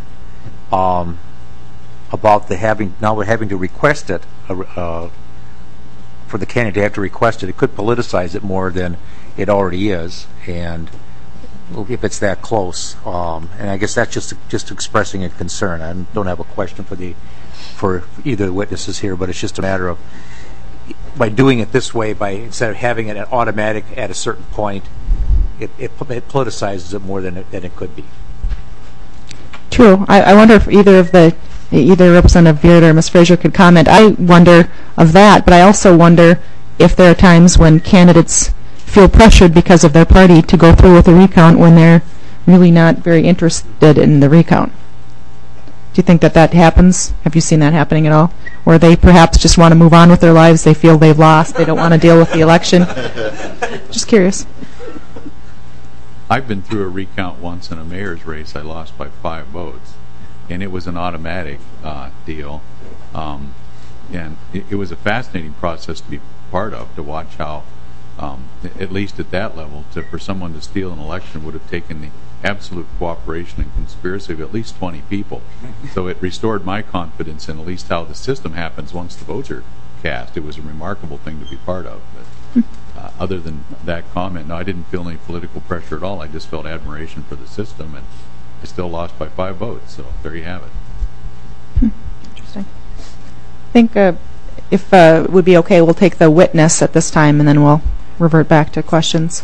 about we're having to request it for the candidate to have to request it. It could politicize it more than it already is, and if it's that close. And I guess that's just expressing a concern. I don't have a question for either of the witnesses here, but it's just a matter of, by doing it this way, instead of having it automatic at a certain point, it politicizes it more than it could be. True. I wonder if either Representative Beard or Ms. Fraser could comment. I wonder of that, but I also wonder if there are times when candidates feel pressured because of their party to go through with a recount when they're really not very interested in the recount. Do you think that happens? Have you seen that happening at all? Where they perhaps just want to move on with their lives, they feel they've lost, they don't want to deal with the election? Just curious. I've been through a recount once in a mayor's race. I lost by 5 votes, and it was an automatic deal. And it was a fascinating process to be part of, to watch how, at least at that level, for someone to steal an election would have taken the absolute cooperation and conspiracy of at least 20 people. So it restored my confidence in at least how the system happens once the votes are cast. It was a remarkable thing to be part of. But other than that comment, no, I didn't feel any political pressure at all. I just felt admiration for the system, and I still lost by 5 votes. So there you have it. Interesting. I think if it would be okay, we'll take the witness at this time, and then we'll revert back to questions.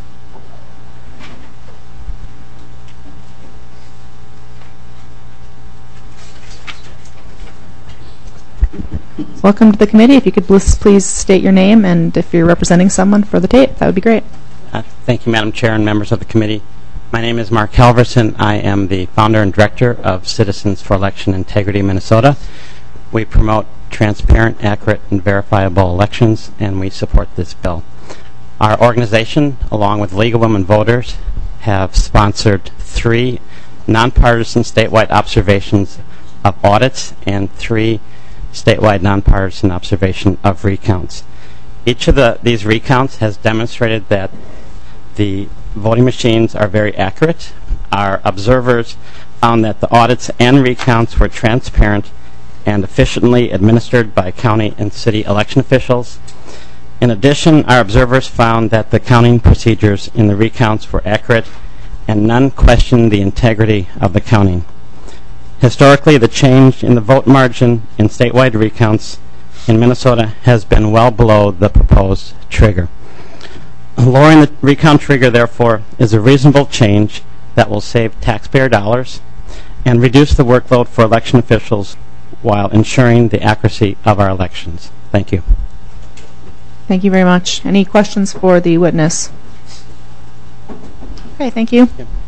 Welcome to the committee. If you could please state your name and if you're representing someone for the tape, that would be great. Thank you, Madam Chair and members of the committee. My name is Mark Halverson. I am the founder and director of Citizens for Election Integrity Minnesota. We promote transparent, accurate, and verifiable elections, and we support this bill. Our organization, along with League of Women Voters, have sponsored 3 nonpartisan statewide observations of audits and 3 statewide nonpartisan observation of recounts. Each of these recounts has demonstrated that the voting machines are very accurate. Our observers found that the audits and recounts were transparent and efficiently administered by county and city election officials. In addition, our observers found that the counting procedures in the recounts were accurate and none questioned the integrity of the counting. Historically, the change in the vote margin in statewide recounts in Minnesota has been well below the proposed trigger. Lowering the recount trigger, therefore, is a reasonable change that will save taxpayer dollars and reduce the workload for election officials while ensuring the accuracy of our elections. Thank you. Thank you very much. Any questions for the witness? Okay, thank you.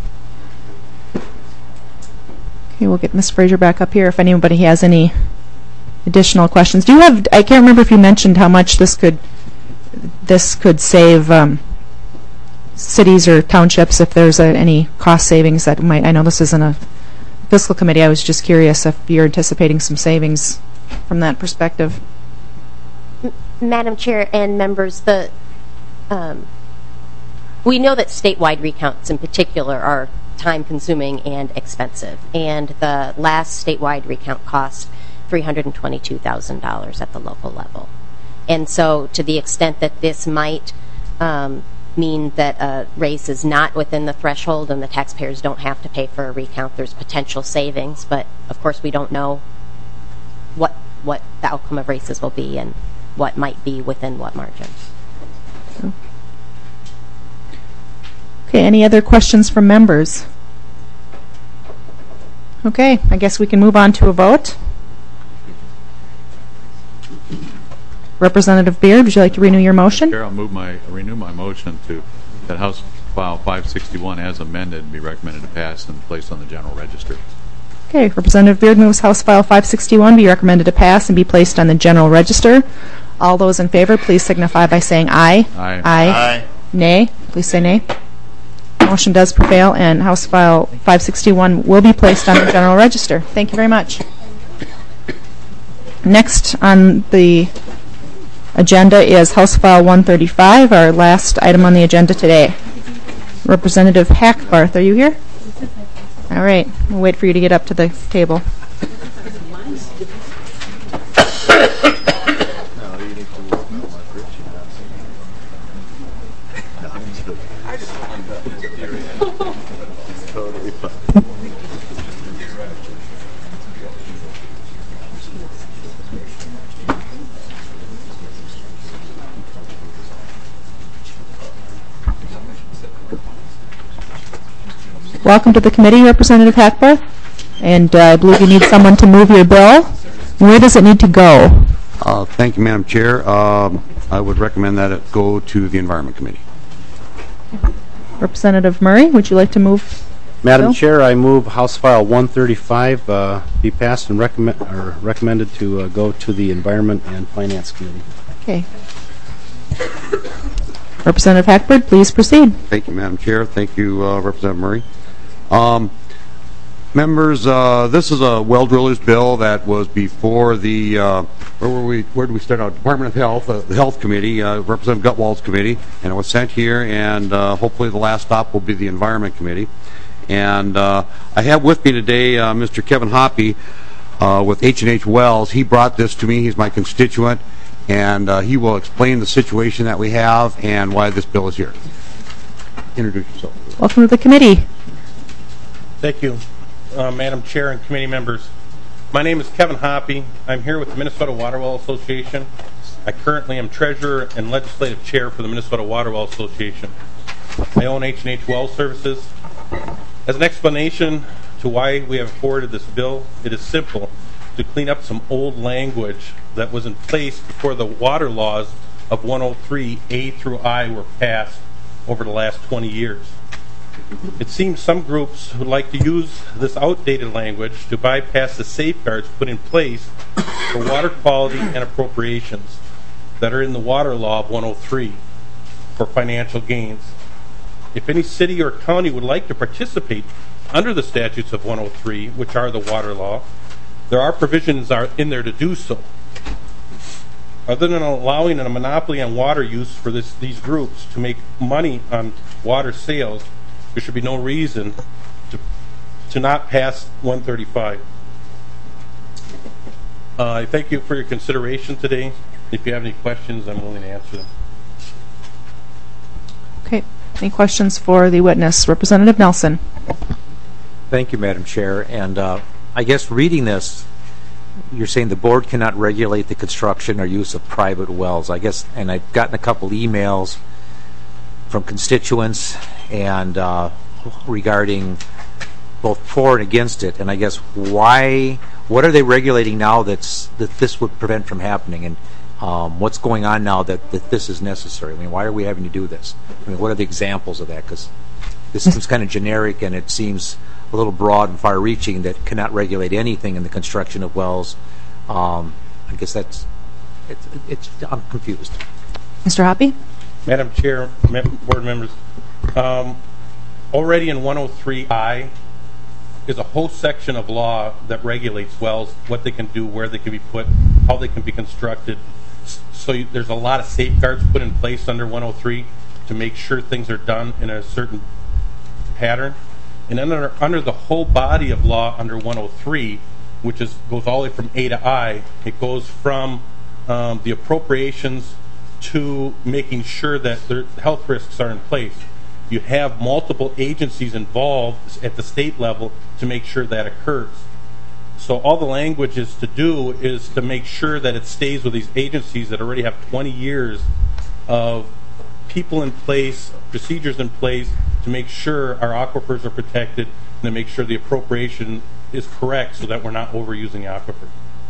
Okay, we'll get Ms. Fraser back up here if anybody has any additional questions. Do you have, I can't remember if you mentioned how much this could save cities or townships, if there's any cost savings that might, I know this isn't a fiscal committee, I was just curious if you're anticipating some savings from that perspective. Madam Chair and members, we know that statewide recounts in particular are time-consuming and expensive, and the last statewide recount cost $322,000 at the local level. And so to the extent that this might mean that a race is not within the threshold and the taxpayers don't have to pay for a recount, there's potential savings, but of course we don't know what the outcome of races will be and what might be within what margins. Okay, any other questions from members? Okay, I guess we can move on to a vote. Representative Beard, would you like to renew your motion? Chair, I'll renew my motion that House File 561 as amended be recommended to pass and placed on the General Register. Okay, Representative Beard moves House File 561 be recommended to pass and be placed on the General Register. All those in favor, please signify by saying aye. Aye. Aye. Nay. Please say nay. Motion does prevail, and House File 561 will be placed on the General Register. Thank you very much. Next on the agenda is House File 135, our last item on the agenda today. Representative Hackbarth, are you here? All right. We'll wait for you to get up to the table. Welcome to the committee, Representative Hackbarth. And I believe you need someone to move your bill. Where does it need to go? Thank you, Madam Chair. I would recommend that it go to the Environment Committee. Representative Murray, would you like to move? Madam bill? Chair, I move House File 135 be passed and recommended to go to the Environment and Finance Committee. Okay. Representative Hackbarth, please proceed. Thank you, Madam Chair. Thank you, Representative Murray. Members, this is a well drillers bill that was before the where did we start out? Department of Health, the Health Committee, Representative Gutwald's committee, and it was sent here, and hopefully the last stop will be the Environment Committee. And I have with me today Mr. Kevin Hoppe with H&H Wells. He brought this to me. He's my constituent, and he will explain the situation that we have and why this bill is here. Introduce yourself. Welcome to the committee. Thank you, Madam Chair and committee members. My name is Kevin Hoppe. I'm here with the Minnesota Waterwell Association. I currently am treasurer and legislative chair for the Minnesota Waterwell Association. I own H&H Well Services. As an explanation to why we have forwarded this bill, it is simple: to clean up some old language that was in place before the water laws of 103 A through I were passed over the last 20 years. It seems some groups would like to use this outdated language to bypass the safeguards put in place for water quality and appropriations that are in the water law of 103 for financial gains. If any city or county would like to participate under the statutes of 103, which are the water law, there are provisions in there to do so. Other than allowing a monopoly on water use for these groups to make money on water sales, there should be no reason to not pass 135. I thank you for your consideration today. If you have any questions, I'm willing to answer them. Okay. Any questions for the witness? Representative Nelson. Thank you, Madam Chair. And I guess reading this, you're saying the board cannot regulate the construction or use of private wells. I guess, and I've gotten a couple emails from constituents and regarding both for and against it. And I guess what are they regulating now that this would prevent from happening? And what's going on now that this is necessary? I mean, why are we having to do this? I mean, what are the examples of that? Because this seems kind of generic, and it seems a little broad and far-reaching that cannot regulate anything in the construction of wells. I guess I'm confused. Mr. Hoppe? Madam Chair, board members, already in 103I is a whole section of law that regulates wells, what they can do, where they can be put, how they can be constructed. So there's a lot of safeguards put in place under 103 to make sure things are done in a certain pattern. And under the whole body of law under 103, which goes all the way from A to I, it goes from the appropriations to making sure that the health risks are in place. You have multiple agencies involved at the state level to make sure that occurs. So all the language is to do is to make sure that it stays with these agencies that already have 20 years of people in place, procedures in place to make sure our aquifers are protected and to make sure the appropriation is correct so that we're not overusing the aquifer.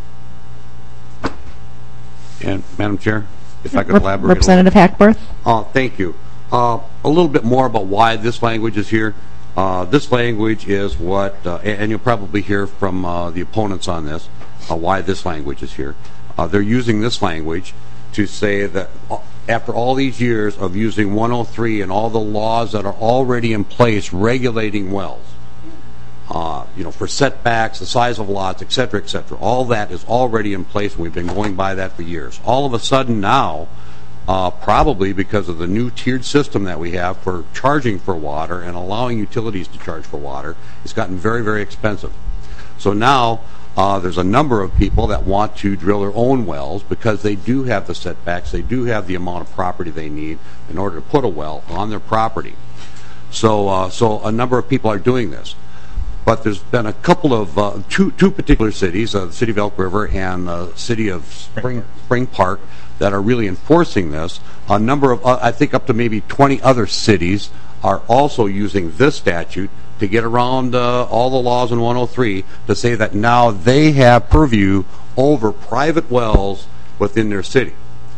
And Madam Chair, if I could elaborate. Representative Hackworth. Thank you. A little bit more about why this language is here. This language is what, and you'll probably hear from the opponents on this, why this language is here. They're using this language to say that after all these years of using 103 and all the laws that are already in place regulating wells, for setbacks, the size of lots, et cetera, all that is already in place, and we've been going by that for years. All of a sudden now, probably because of the new tiered system that we have for charging for water and allowing utilities to charge for water, it's gotten very, very expensive. So now there's a number of people that want to drill their own wells because they do have the setbacks, they do have the amount of property they need in order to put a well on their property. So a number of people are doing this. But there's been a couple of, two particular cities, the city of Elk River and the city of Spring Park, that are really enforcing this. A number of, I think up to maybe 20 other cities are also using this statute to get around all the laws in 103 to say that now they have purview over private wells within their city.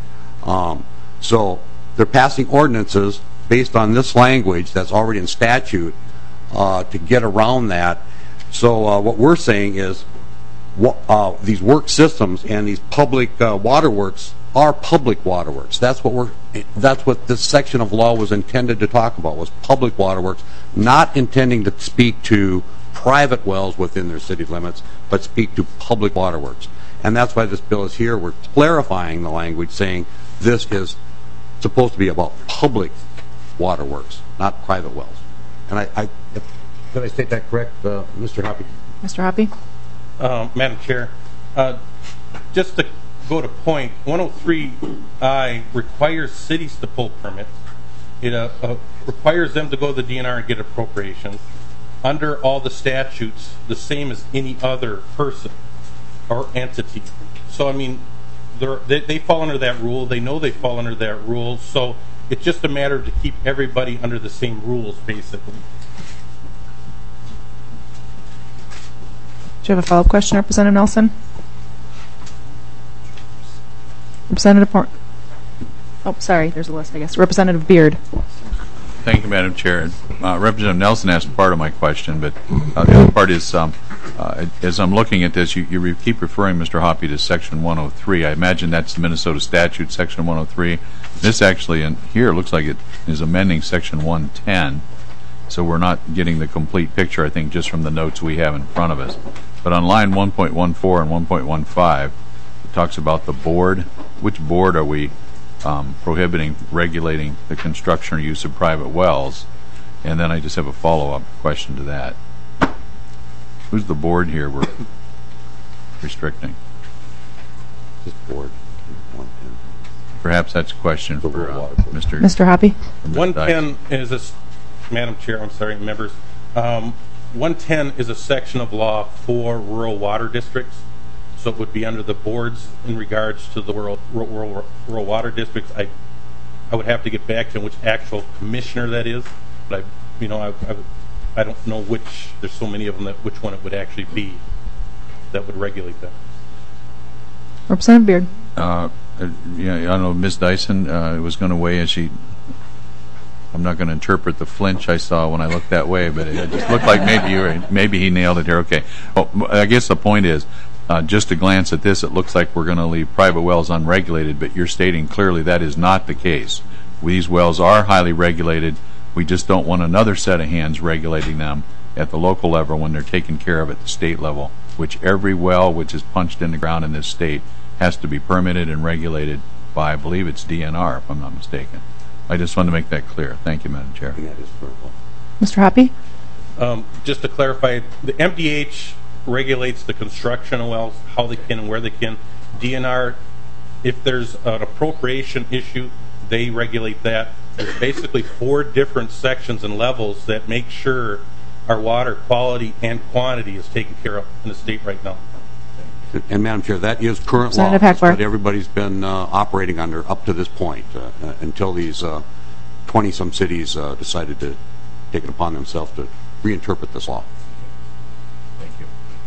So they're passing ordinances based on this language that's already in statute to get around that. So what we're saying is these work systems and these public waterworks are public waterworks. That's what this section of law was intended to talk about, was public waterworks, not intending to speak to private wells within their city limits, but speak to public waterworks. And that's why this bill is here. We're clarifying the language, saying this is supposed to be about public waterworks, not private wells. And did I state that correct, Mr. Hoppe? Mr. Hoppe? Madam Chair, just to go to point, 103I requires cities to pull permits. It requires them to go to the DNR and get appropriations. Under all the statutes, the same as any other person or entity. So, I mean, they fall under that rule. They know they fall under that rule. So it's just a matter to keep everybody under the same rules, basically. Do you have a follow-up question, Representative Nelson? Representative sorry, there's a list, I guess. Representative Beard. Thank you, Madam Chair. Representative Nelson asked part of my question, but the other part is, as I'm looking at this, you keep referring, Mr. Hoppe, to Section 103. I imagine that's the Minnesota statute, Section 103. This actually, in here, looks like it is amending Section 110, so we're not getting the complete picture, I think, just from the notes we have in front of us. But on line 1.14 and 1.15, it talks about the board. Which board are we prohibiting regulating the construction or use of private wells? And then I just have a follow-up question to that. Who's the board here we're restricting? This board. Perhaps that's a question for Mr. Hoppe. 110 is a, Madam Chair, I'm sorry, members. 110 is a section of law for rural water districts. So it would be under the boards in regards to the rural water districts. I would have to get back to which actual commissioner that is, but I don't know which. There's so many of them that which one it would actually be that would regulate that. Representative Beard. Yeah, I don't know. Ms. Dyson was going to weigh in. I'm not going to interpret the flinch I saw when I looked that way, but it just looked like maybe he nailed it here. Okay. Well, I guess the point is, just to glance at this, it looks like we're going to leave private wells unregulated, but you're stating clearly that is not the case. These wells are highly regulated. We just don't want another set of hands regulating them at the local level when they're taken care of at the state level, which every well which is punched in the ground in this state has to be permitted and regulated by, I believe it's DNR, if I'm not mistaken. I just wanted to make that clear. Thank you, Madam Chair. Mr. Hoppe? Just to clarify, the MDH regulates the construction of wells, how they can and where they can. DNR, if there's an appropriation issue, they regulate that. There's basically 4 different sections and levels that make sure our water quality and quantity is taken care of in the state right now. And Madam Chair, that is current law that everybody's been operating under up to this point until these 20-some cities decided to take it upon themselves to reinterpret this law. Thank you.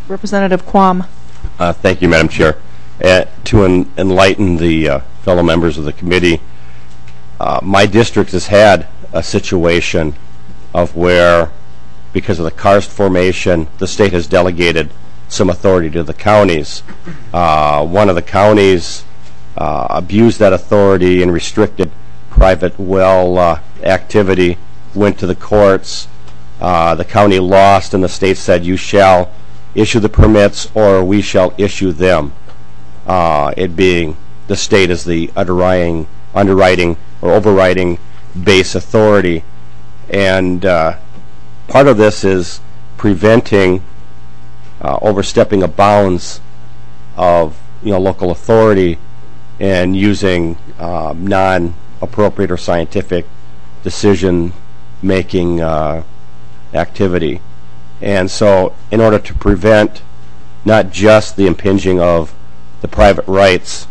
Representative Quam. Thank you, Madam Chair. To enlighten the fellow members of the committee, my district has had a situation of where, because of the karst formation, the state has delegated some authority to the counties. One of the counties abused that authority and restricted private well activity, went to the courts. The county lost, and the state said, you shall issue the permits or we shall issue them. It being the state as the underwriting or overriding base authority. And part of this is preventing overstepping of bounds of local authority and using non-appropriate or scientific decision-making activity. And so in order to prevent not just the impinging of the private rights,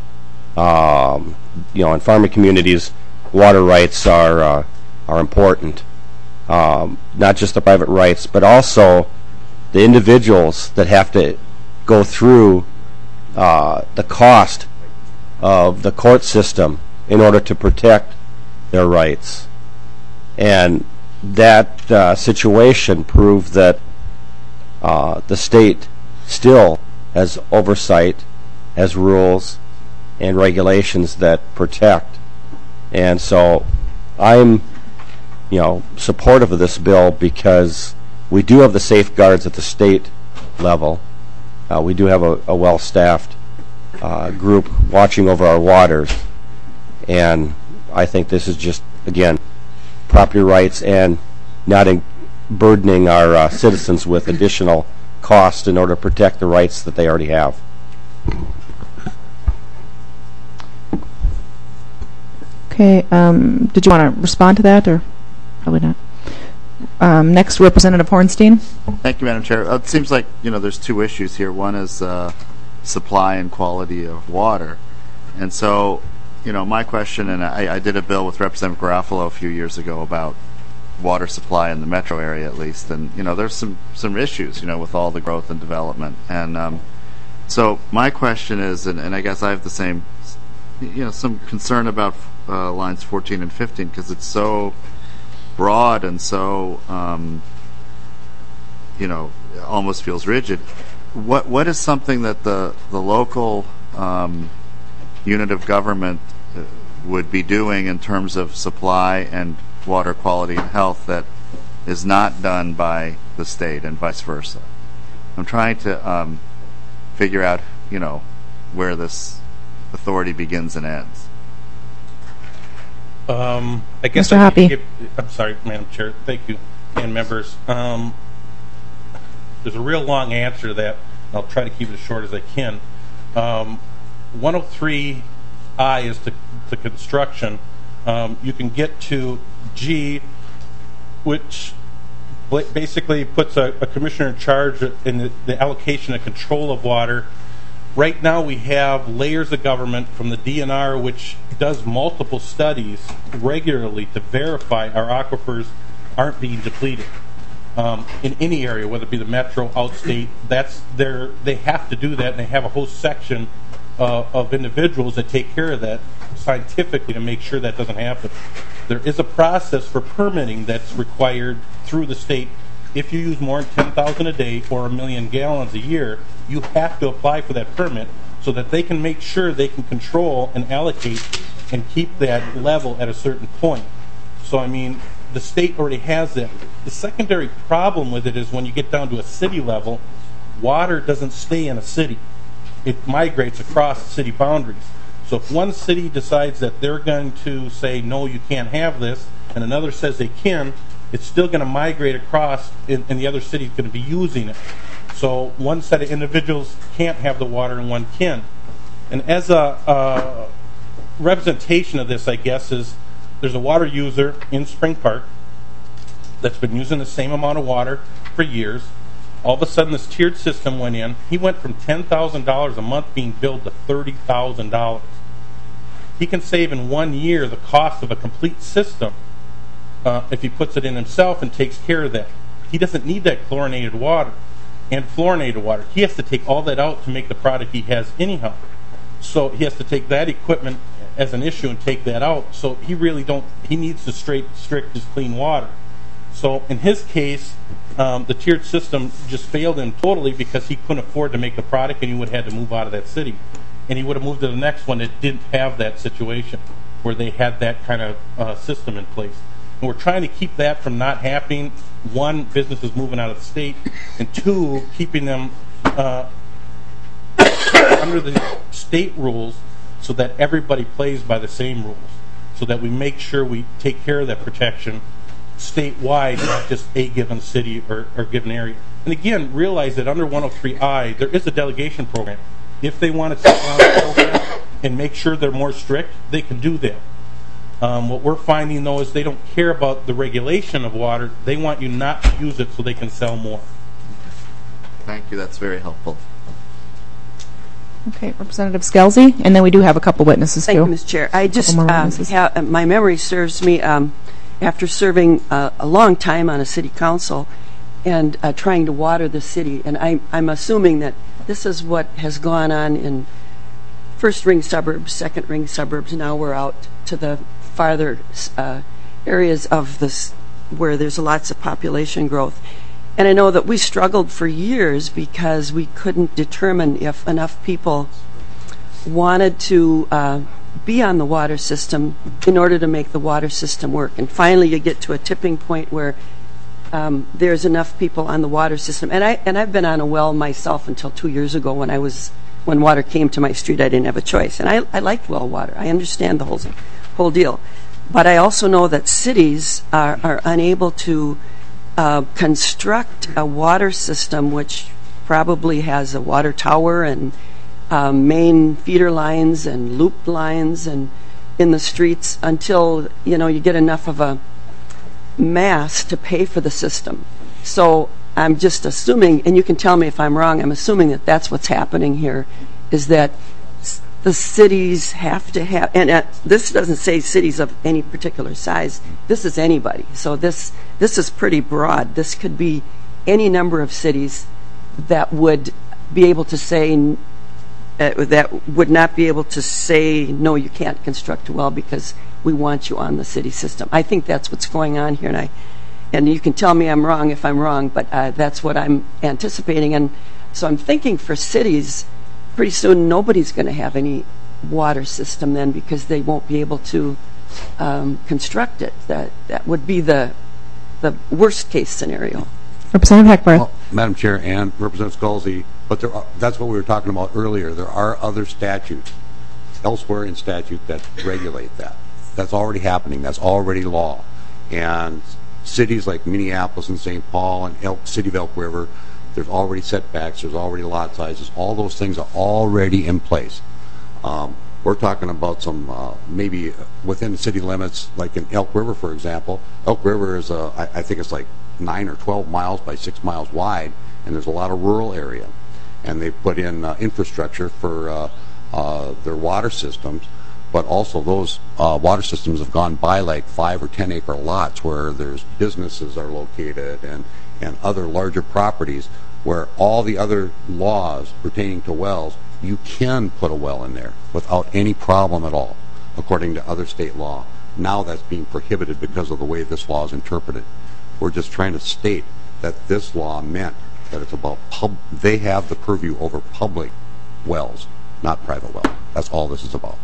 in farming communities, water rights are important. Not just the private rights, but also the individuals that have to go through the cost of the court system in order to protect their rights. And that situation proved that the state still has oversight, has rules and regulations that protect. And so I'm supportive of this bill because we do have the safeguards at the state level. We do have a well-staffed group watching over our waters, and I think this is just, again, property rights and not burdening our citizens with additional costs in order to protect the rights that they already have. Okay, did you want to respond to that, or probably not? Next, Representative Hornstein. Thank you, Madam Chair. It seems like there's two issues here. One is supply and quality of water, and so my question, and I did a bill with Representative Garofalo a few years ago about water supply in the metro area, at least, and there's some issues with all the growth and development, and so my question is, and I guess I have the same some concern about lines 14 and 15 because it's so broad and so almost feels rigid. What is something that the local unit of government would be doing in terms of supply and water quality and health that is not done by the state and vice versa? I'm trying to figure out where this authority begins and ends. I guess Mr. Hoppe. I'm sorry, Madam Chair. Thank you, and members. There's a real long answer to that. I'll try to keep it as short as I can. 103I is to construction. You can get to G, which basically puts a commissioner in charge in the allocation and control of water. Right now we have layers of government from the DNR, which does multiple studies regularly to verify our aquifers aren't being depleted in any area, whether it be the metro, outstate. They have to do that, and they have a whole section of individuals that take care of that scientifically to make sure that doesn't happen. There is a process for permitting that's required through the state. If you use more than 10,000 a day or 1 million gallons a year, you have to apply for that permit so that they can make sure they can control and allocate and keep that level at a certain point. So, I mean, the state already has that. The secondary problem with it is when you get down to a city level, water doesn't stay in a city. It migrates across city boundaries. So if one city decides that they're going to say, no, you can't have this, and another says they can, it's still going to migrate across, and the other city is going to be using it. So one set of individuals can't have the water and one can. And as a representation of this, I guess, is there's a water user in Spring Park that's been using the same amount of water for years. All of a sudden, this tiered system went in. He went from $10,000 a month being billed to $30,000. He can save in 1 year the cost of a complete system if he puts it in himself and takes care of that. He doesn't need that chlorinated water. and fluorinated water. He has to take all that out to make the product he has anyhow. So he has to take that equipment as an issue and take that out. So he needs to strict his clean water. So in his case, the tiered system just failed him totally because he couldn't afford to make the product, and he would have had to move out of that city. And he would have moved to the next one that didn't have that situation where they had that kind of system in place. And we're trying to keep that from not happening. One, businesses moving out of the state, and two, keeping them under the state rules so that everybody plays by the same rules, so that we make sure we take care of that protection statewide, not just a given city or given area. And again, realize that under 103I, there is a delegation program. If they want to take on the program and make sure they're more strict, they can do that. What we're finding, though, is they don't care about the regulation of water. They want you not to use it so they can sell more. Thank you. That's very helpful. Okay, Representative Scelzi, and then we do have a couple witnesses, too. Thank you, Ms. Chair. I just my memory serves me after serving a long time on a city council and trying to water the city, and I'm assuming that this is what has gone on in first ring suburbs, second ring suburbs. Now we're out to the farther areas of this where there's lots of population growth. And I know that we struggled for years because we couldn't determine if enough people wanted to be on the water system in order to make the water system work. And finally you get to a tipping point where there's enough people on the water system. And I've been on a well myself until 2 years ago when water came to my street. I didn't have a choice. And I liked well water. I understand the whole deal. But I also know that cities are unable to construct a water system which probably has a water tower and main feeder lines and loop lines and in the streets until you get enough of a mass to pay for the system. So I'm just assuming, and you can tell me if I'm wrong, I'm assuming that that's what's happening here, is that the cities have to have, and this doesn't say cities of any particular size, this is anybody. So this is pretty broad. This could be any number of cities that would be able to say, that would not be able to say, no, you can't construct a well because we want you on the city system. I think that's what's going on here, and you can tell me I'm wrong if I'm wrong, but that's what I'm anticipating. And so I'm thinking for cities, pretty soon nobody's going to have any water system then because they won't be able to construct it. That would be the worst case scenario. Representative Hackworth. Well, Madam Chair and Representative Scelzi, but that's what we were talking about earlier. There are other statutes elsewhere in statute that regulate that. That's already happening. That's already law. And cities like Minneapolis and St. Paul and City of Elk River, there's already setbacks, there's already lot sizes. All those things are already in place. We're talking about some maybe within the city limits, like in Elk River, for example. Elk River is, I think it's like 9 or 12 miles by 6 miles wide, and there's a lot of rural area. And they put in infrastructure for their water systems, but also those water systems have gone by like 5 or 10 acre lots where there's businesses are located and other larger properties where all the other laws pertaining to wells, you can put a well in there without any problem at all, according to other state law. Now that's being prohibited because of the way this law is interpreted. We're just trying to state that this law meant that it's about they have the purview over public wells, not private wells. That's all this is about.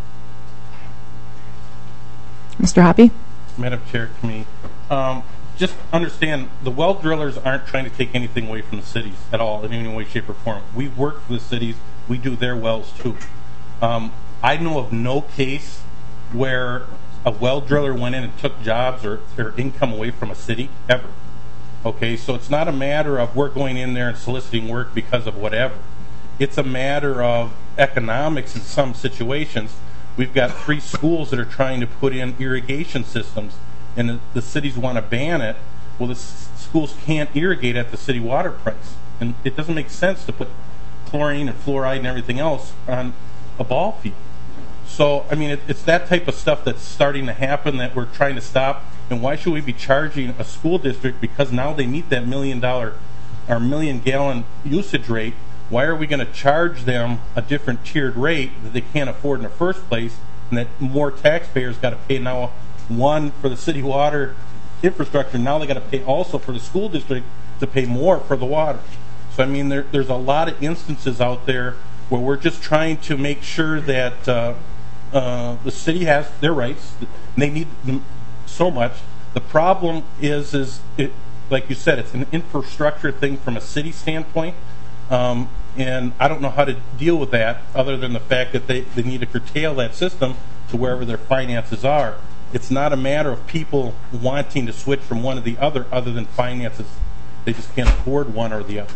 Mr. Hoppe? Madam Chair, Committee, just understand the well drillers aren't trying to take anything away from the cities at all in any way, shape, or form. We work for the cities. We do their wells too. I know of no case where a well driller went in and took jobs or income away from a city, ever. Okay, so it's not a matter of we're going in there and soliciting work because of whatever. It's a matter of economics in some situations. We've got 3 schools that are trying to put in irrigation systems, and the cities want to ban it. Well, the schools can't irrigate at the city water price, and it doesn't make sense to put chlorine and fluoride and everything else on a ball field. So, I mean, it's that type of stuff that's starting to happen that we're trying to stop. And why should we be charging a school district because now they meet that $1 million our million-gallon usage rate, why are we going to charge them a different tiered rate that they can't afford in the first place, and that more taxpayers got to pay now, one for the city water infrastructure, now they got to pay also for the school district to pay more for the water. So I mean, there's a lot of instances out there where we're just trying to make sure that the city has their rights. They need them so much. The problem is it, like you said, it's an infrastructure thing from a city standpoint, and I don't know how to deal with that other than the fact that they need to curtail that system to wherever their finances are. It's not a matter of people wanting to switch from one to the other than finances. They just can't afford one or the other.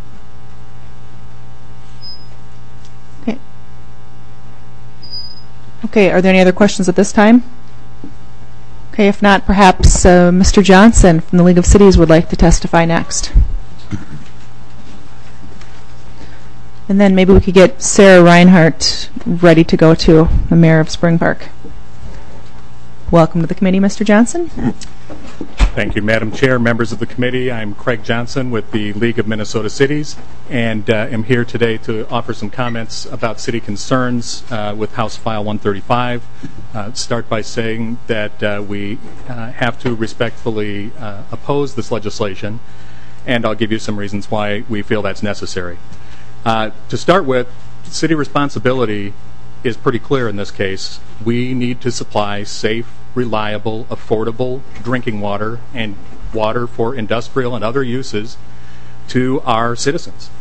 Okay. Okay, are there any other questions at this time? Okay, if not, perhaps Mr. Johnson from the League of Cities would like to testify next. And then maybe we could get Sarah Reinhardt ready to go too, the mayor of Spring Park. Welcome to the committee, Mr. Johnson. Thank you, Madam Chair, members of the committee. I'm Craig Johnson with the League of Minnesota Cities, and am here today to offer some comments about city concerns with House File 135. Start by saying that we have to respectfully oppose this legislation, and I'll give you some reasons why we feel that's necessary. To start with, city responsibility is pretty clear in this case. We need to supply safe, reliable, affordable drinking water and water for industrial and other uses to our citizens.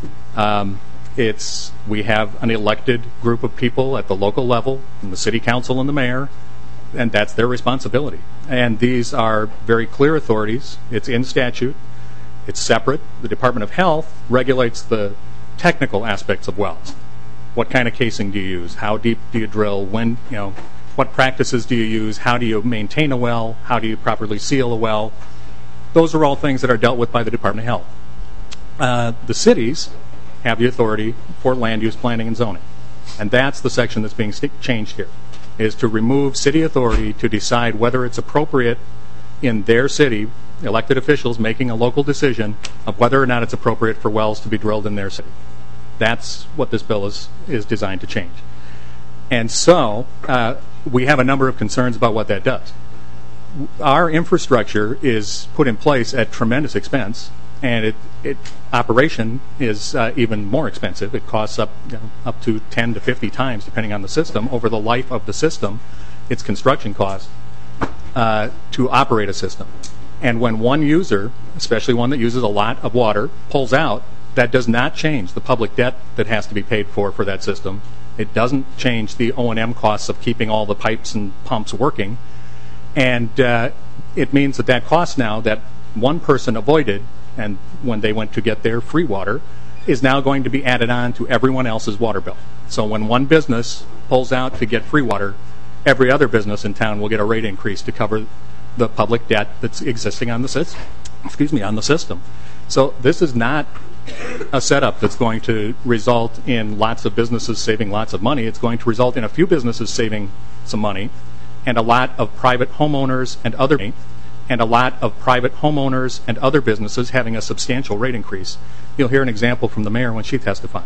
We have an elected group of people at the local level, and the city council and the mayor, and that's their responsibility. And these are very clear authorities. It's in statute. It's separate. The Department of Health regulates the technical aspects of wells. What kind of casing do you use? How deep do you drill? When, what practices do you use? How do you maintain a well? How do you properly seal a well? Those are all things that are dealt with by the Department of Health. The cities have the authority for land use planning and zoning. And that's the section that's being changed here, is to remove city authority to decide whether it's appropriate in their city, elected officials making a local decision of whether or not it's appropriate for wells to be drilled in their city. That's what this bill is designed to change. And so we have a number of concerns about what that does. Our infrastructure is put in place at tremendous expense, and operation is even more expensive. It costs up to 10 to 50 times, depending on the system, over the life of the system, its construction cost, to operate a system. And when one user, especially one that uses a lot of water, pulls out, that does not change the public debt that has to be paid for that system. It doesn't change the O&M costs of keeping all the pipes and pumps working. And it means that cost now that one person avoided, and when they went to get their free water, is now going to be added on to everyone else's water bill. So when one business pulls out to get free water, every other business in town will get a rate increase to cover the public debt that's existing on the system. So this is not a setup that's going to result in lots of businesses saving lots of money. It's going to result in a few businesses saving some money, and a lot of private homeowners and other businesses having a substantial rate increase. You'll hear an example from the mayor when she testifies.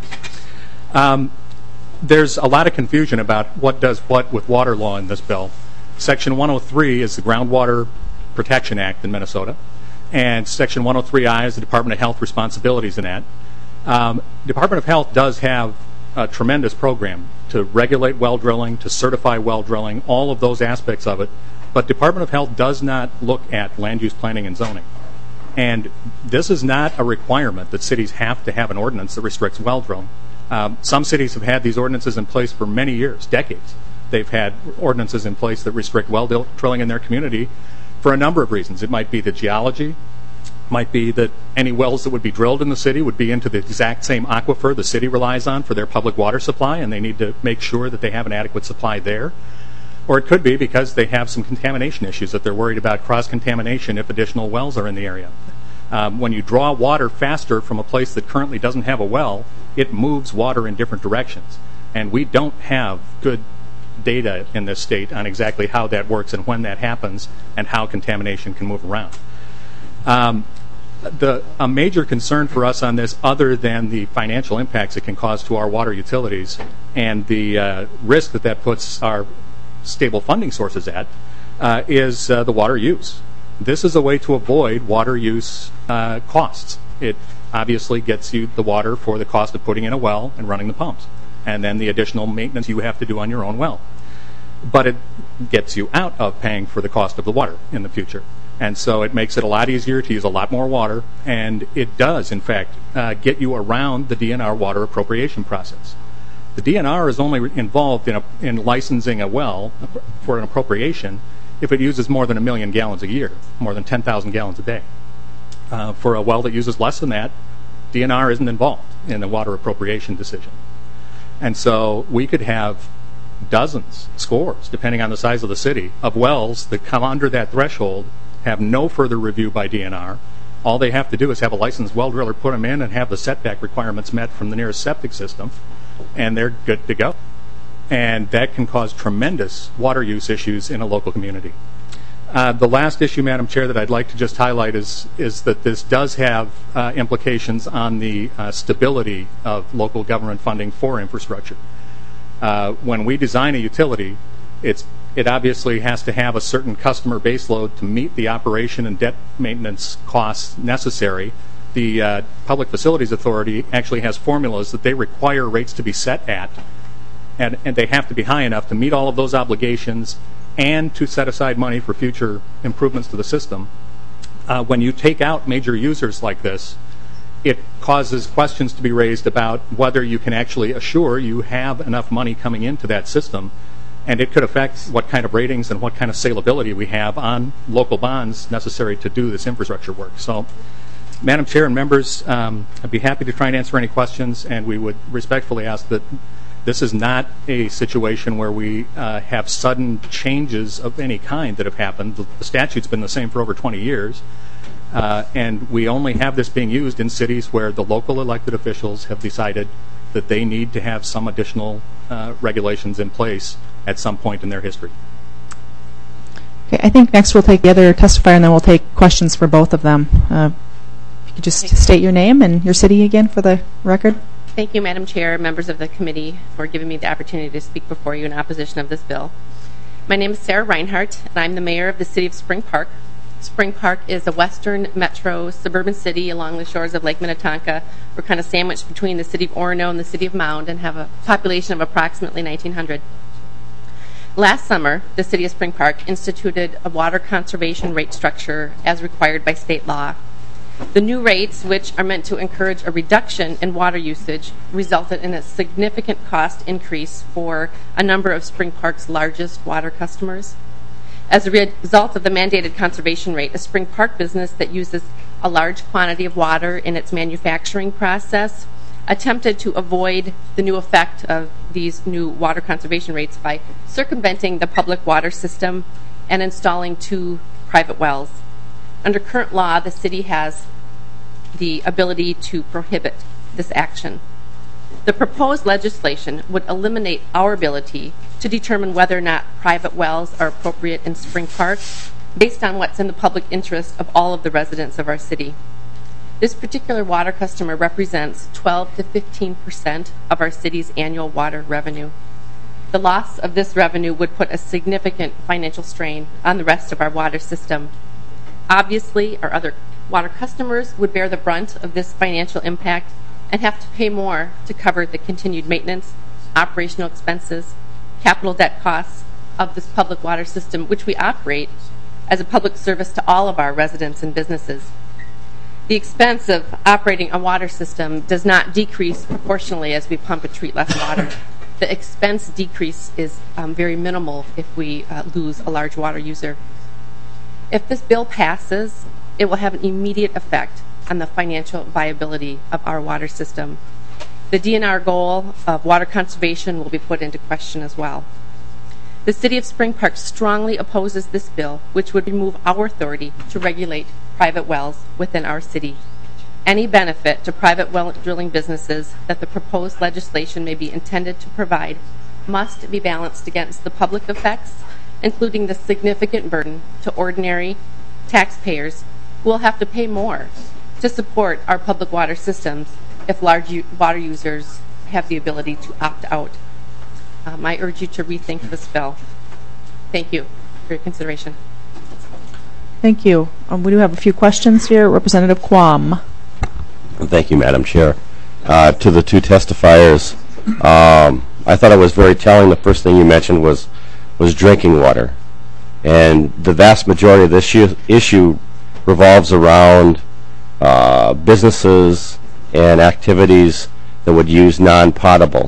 There's a lot of confusion about what does what with water law in this bill. Section 103 is the Groundwater Protection Act in Minnesota, and Section 103I is the Department of Health responsibilities in that. Department of Health does have a tremendous program to regulate well drilling, to certify well drilling, all of those aspects of it, but Department of Health does not look at land use planning and zoning. And this is not a requirement that cities have to have an ordinance that restricts well drilling. Some cities have had these ordinances in place for many years, decades. They've had ordinances in place that restrict well drilling in their community for a number of reasons. It might be the geology. It might be that any wells that would be drilled in the city would be into the exact same aquifer the city relies on for their public water supply, and they need to make sure that they have an adequate supply there. Or it could be because they have some contamination issues that they're worried about cross-contamination if additional wells are in the area. When you draw water faster from a place that currently doesn't have a well, it moves water in different directions. And we don't have good data in this state on exactly how that works and when that happens and how contamination can move around. A major concern for us on this, other than the financial impacts it can cause to our water utilities and the risk that puts our stable funding sources at, is the water use. This is a way to avoid water use costs. It obviously gets you the water for the cost of putting in a well and running the pumps, and then the additional maintenance you have to do on your own well. But it gets you out of paying for the cost of the water in the future. And so it makes it a lot easier to use a lot more water, and it does, in fact, get you around the DNR water appropriation process. The DNR is only involved in licensing a well for an appropriation if it uses more than 1 million gallons a year, more than 10,000 gallons a day. For a well that uses less than that, DNR isn't involved in the water appropriation decision. And so we could have dozens, scores, depending on the size of the city, of wells that come under that threshold, have no further review by DNR. All they have to do is have a licensed well driller put them in and have the setback requirements met from the nearest septic system, and they're good to go. And that can cause tremendous water use issues in a local community. The last issue, Madam Chair, that I'd like to just highlight is that this does have implications on the stability of local government funding for infrastructure. When we design a utility, it obviously has to have a certain customer base load to meet the operation and debt maintenance costs necessary. The Public Facilities Authority actually has formulas that they require rates to be set at, and they have to be high enough to meet all of those obligations and to set aside money for future improvements to the system. When you take out major users like this, it causes questions to be raised about whether you can actually assure you have enough money coming into that system, and it could affect what kind of ratings and what kind of saleability we have on local bonds necessary to do this infrastructure work. So, Madam Chair and members, I'd be happy to try and answer any questions, and we would respectfully ask that this is not a situation where we have sudden changes of any kind that have happened. The statute's been the same for over 20 years, and we only have this being used in cities where the local elected officials have decided that they need to have some additional regulations in place at some point in their history. Okay, I think next we'll take the other testifier, and then we'll take questions for both of them. If you could just state your name and your city again for the record. Thank you, Madam Chair, members of the committee, for giving me the opportunity to speak before you in opposition of this bill. My name is Sarah Reinhardt, and I'm the mayor of the city of Spring Park. Spring Park is a western metro suburban city along the shores of Lake Minnetonka. We're kind of sandwiched between the city of Orono and the city of Mound and have a population of approximately 1,900. Last summer, the city of Spring Park instituted a water conservation rate structure as required by state law. The new rates, which are meant to encourage a reduction in water usage, resulted in a significant cost increase for a number of Spring Park's largest water customers. As a result of the mandated conservation rate, a Spring Park business that uses a large quantity of water in its manufacturing process attempted to avoid the new effect of these new water conservation rates by circumventing the public water system and installing 2 private wells. Under current law, the city has the ability to prohibit this action. The proposed legislation would eliminate our ability to determine whether or not private wells are appropriate in Spring Park based on what's in the public interest of all of the residents of our city. This particular water customer represents 12 to 15% of our city's annual water revenue. The loss of this revenue would put a significant financial strain on the rest of our water system. Obviously, our other water customers would bear the brunt of this financial impact and have to pay more to cover the continued maintenance, operational expenses, capital debt costs of this public water system, which we operate as a public service to all of our residents and businesses. The expense of operating a water system does not decrease proportionally as we pump and treat less water. The expense decrease is very minimal if we lose a large water user. If this bill passes, it will have an immediate effect on the financial viability of our water system. The DNR goal of water conservation will be put into question as well. The City of Spring Park strongly opposes this bill, which would remove our authority to regulate private wells within our city. Any benefit to private well drilling businesses that the proposed legislation may be intended to provide must be balanced against the public effects, including the significant burden to ordinary taxpayers who will have to pay more to support our public water systems if large water users have the ability to opt out. I urge you to rethink this bill. Thank you for your consideration. Thank you. We do have a few questions here. Representative Quam. Thank you, Madam Chair. To the two testifiers, I thought it was very telling. The first thing you mentioned was drinking water. And the vast majority of this issue revolves around businesses and activities that would use non-potable.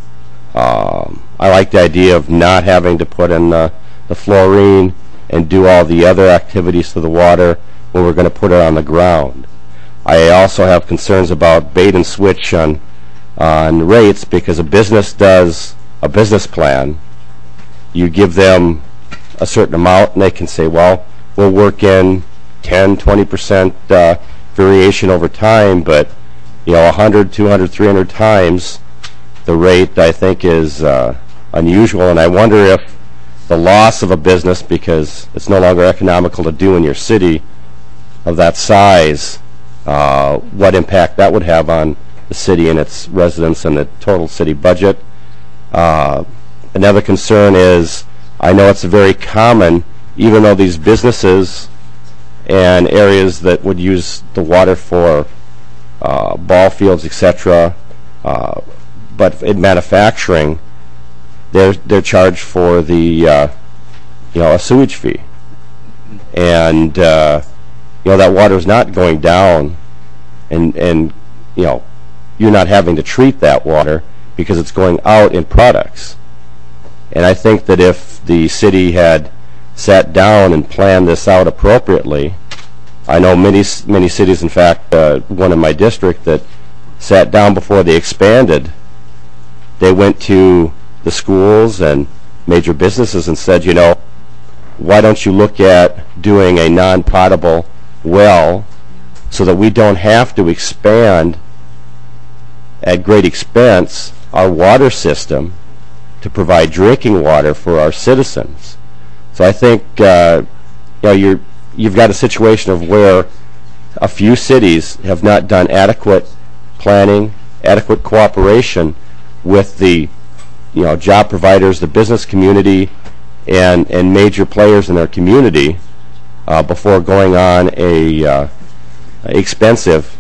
I like the idea of not having to put in the fluorine and do all the other activities to the water when we're going to put it on the ground. I also have concerns about bait and switch on rates, because a business does a business plan. You give them a certain amount and they can say, well, we'll work in 10, 20% variation over time, but 100, 200, 300 times the rate, I think, is unusual. And I wonder if the loss of a business, because it's no longer economical to do in your city of that size, what impact that would have on the city and its residents and the total city budget. Another concern is, I know it's very common, even though these businesses and areas that would use the water for ball fields, etc., but in manufacturing, they're charged for the a sewage fee, and that water is not going down, and you're not having to treat that water because it's going out in products. And I think that if the city had sat down and planned this out appropriately, I know many cities, in fact, one in my district, that sat down before they expanded. They went to the schools and major businesses and said, why don't you look at doing a non-potable well so that we don't have to expand at great expense our water system to provide drinking water for our citizens. So I think you've got a situation of where a few cities have not done adequate planning, adequate cooperation with the job providers, the business community, and major players in their community before going on a expensive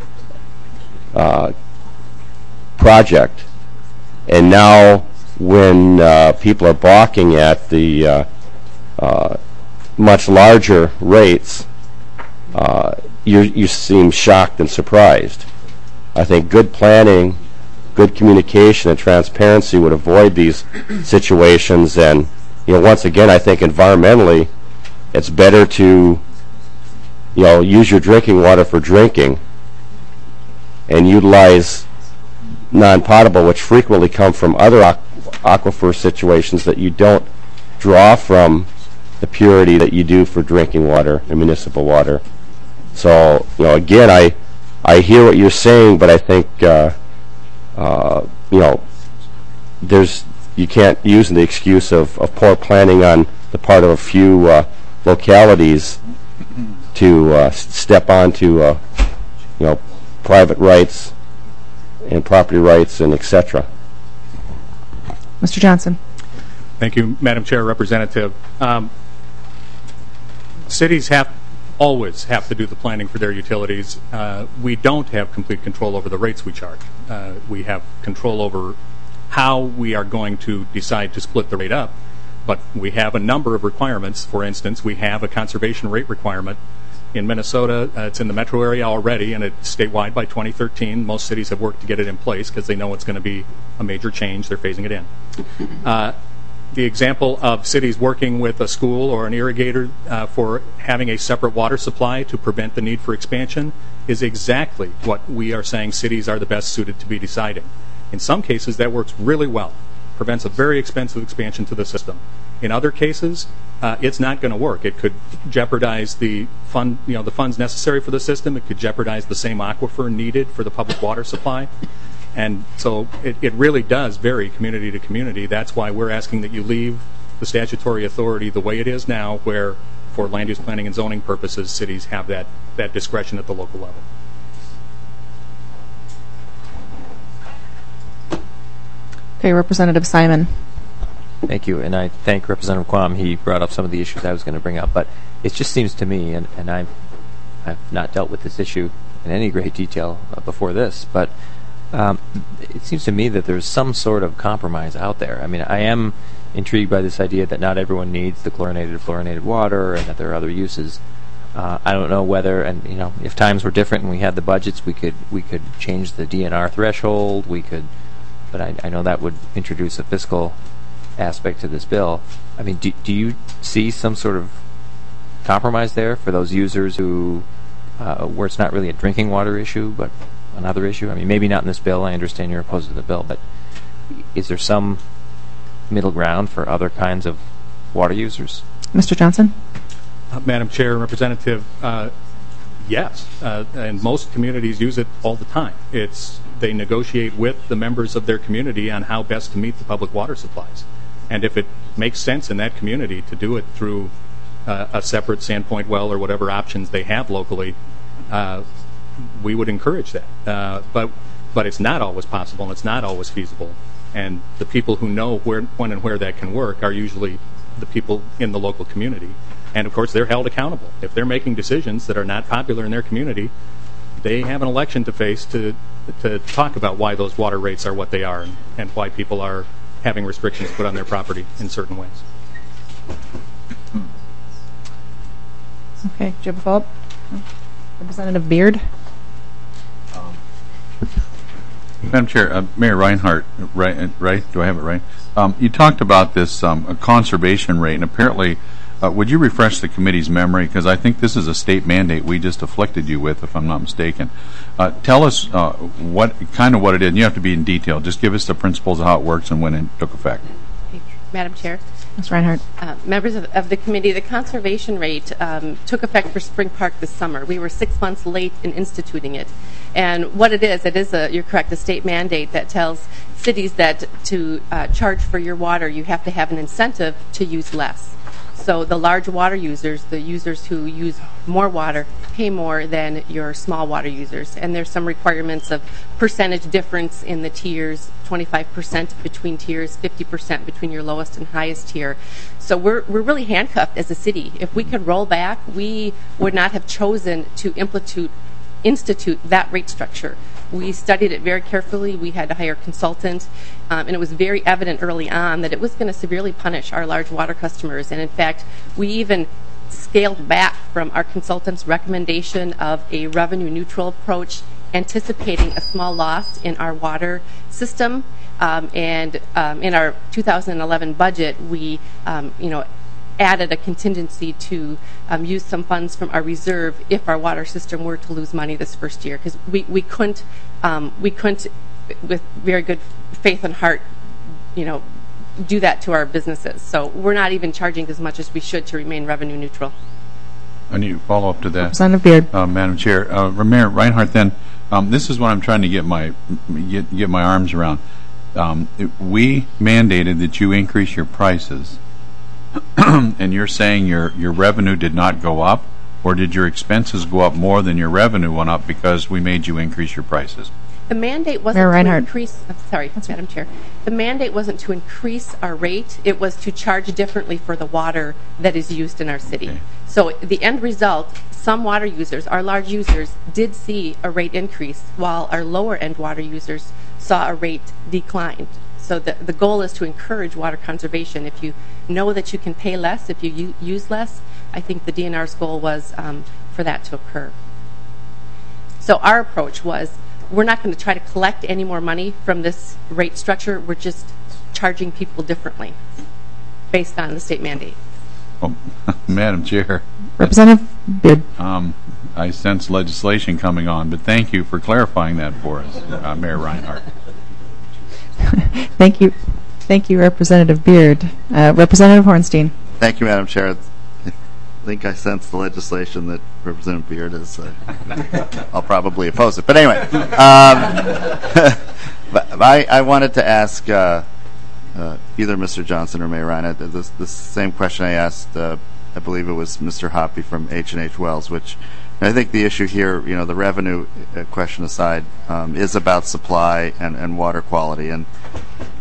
project. And now when people are balking at the much larger rates, you seem shocked and surprised. I think good planning, good communication, and transparency would avoid these situations. And once again, I think environmentally, it's better to use your drinking water for drinking and utilize non-potable, which frequently come from other aquifer situations that you don't draw from the purity that you do for drinking water and municipal water. So, again, I hear what you're saying, but I think, you can't use the excuse of poor planning on the part of a few localities to step onto, private rights and property rights and etc. Mr. Johnson. Thank you, Madam Chair, Representative. Cities always have to do the planning for their utilities. We don't have complete control over the rates we charge. We have control over how we are going to decide to split the rate up, but we have a number of requirements. For instance, we have a conservation rate requirement. In Minnesota, it's in the metro area already, and it's statewide by 2013. Most cities have worked to get it in place because they know it's going to be a major change. They're phasing it in. The example of cities working with a school or an irrigator for having a separate water supply to prevent the need for expansion is exactly what we are saying cities are the best suited to be deciding. In some cases, that works really well, prevents a very expensive expansion to the system. In other cases, it's not going to work. It could jeopardize the funds necessary for the system. It could jeopardize the same aquifer needed for the public water supply. And so it really does vary community to community. That's why we're asking that you leave the statutory authority the way it is now, where for land use planning and zoning purposes, cities have that discretion at the local level. Okay, Representative Simon. Thank you, and I thank Representative Quam. He brought up some of the issues I was going to bring up, but it just seems to me, and I've not dealt with this issue in any great detail before this, but it seems to me that there's some sort of compromise out there. I mean, I am intrigued by this idea that not everyone needs the chlorinated or fluorinated water, and that there are other uses. I don't know whether, and if times were different and we had the budgets, we could change the DNR threshold. We could, but I know that would introduce a fiscal aspect to this bill. I mean, do you see some sort of compromise there for those users who, where it's not really a drinking water issue, but another issue? I mean, maybe not in this bill. I understand you're opposed to the bill, but is there some middle ground for other kinds of water users? Mr. Johnson? Madam Chair and Representative, yes, and most communities use it all the time. They negotiate with the members of their community on how best to meet the public water supplies. And if it makes sense in that community to do it through a separate Sandpoint well or whatever options they have locally, we would encourage that. But it's not always possible, and it's not always feasible. And the people who know when and where that can work are usually the people in the local community. And, of course, they're held accountable. If they're making decisions that are not popular in their community, they have an election to face to talk about why those water rates are what they are and why people are having restrictions put on their property in certain ways. Okay, do you have a follow-up? Representative Beard? Madam Chair, Mayor Reinhardt, right? Do I have it right? You talked about this conservation rate, and apparently, would you refresh the committee's memory? Because I think this is a state mandate we just afflicted you with, if I'm not mistaken. Tell us what it is. And you have to be in detail. Just give us the principles of how it works and when it took effect. Madam Chair. Ms. Reinhardt. Members of the committee, the conservation rate took effect for Spring Park this summer. We were 6 months late in instituting it. And what it is, you're correct, a state mandate that tells cities that to charge for your water, you have to have an incentive to use less. So the large water users, the users who use more water, pay more than your small water users. And there's some requirements of percentage difference in the tiers, 25% between tiers, 50% between your lowest and highest tier. So we're really handcuffed as a city. If we could roll back, we would not have chosen to institute that rate structure. We studied it very carefully. We had to hire a consultant, and it was very evident early on that it was going to severely punish our large water customers. And in fact, we even scaled back from our consultant's recommendation of a revenue neutral approach, anticipating a small loss in our water system. And in our 2011 budget, we added a contingency to use some funds from our reserve if our water system were to lose money this first year, because we couldn't with very good faith and heart do that to our businesses. So we're not even charging as much as we should to remain revenue neutral. I need to follow up to that. Representative Beard. Madam Chair, Mayor Reinhardt, then this is what I'm trying to get my arms around. We mandated that you increase your prices. And you're saying your revenue did not go up, or did your expenses go up more than your revenue went up because we made you increase your prices? The mandate wasn't to increase. I'm sorry, Madam Chair. The mandate wasn't to increase our rate. It was to charge differently for the water that is used in our city. Okay. So the end result, some water users, our large users, did see a rate increase, while our lower end water users saw a rate decline. So the goal is to encourage water conservation. If you know that you can pay less if you use less, I think the DNR's goal was for that to occur. So our approach was, we're not going to try to collect any more money from this rate structure. We're just charging people differently based on the state mandate. Oh, Madam Chair. Representative Beard. I sense legislation coming on, but thank you for clarifying that for us, Mayor Reinhardt. Thank you, Representative Beard. Representative Hornstein. Thank you, Madam Chair. I think I sense the legislation that Representative Beard is. I'll probably oppose it, but anyway, I wanted to ask either Mr. Johnson or Mayor Reinhardt the same question I asked. I believe it was Mr. Hoppe from H&H Wells, which I think the issue here, the revenue question aside, is about supply and water quality. And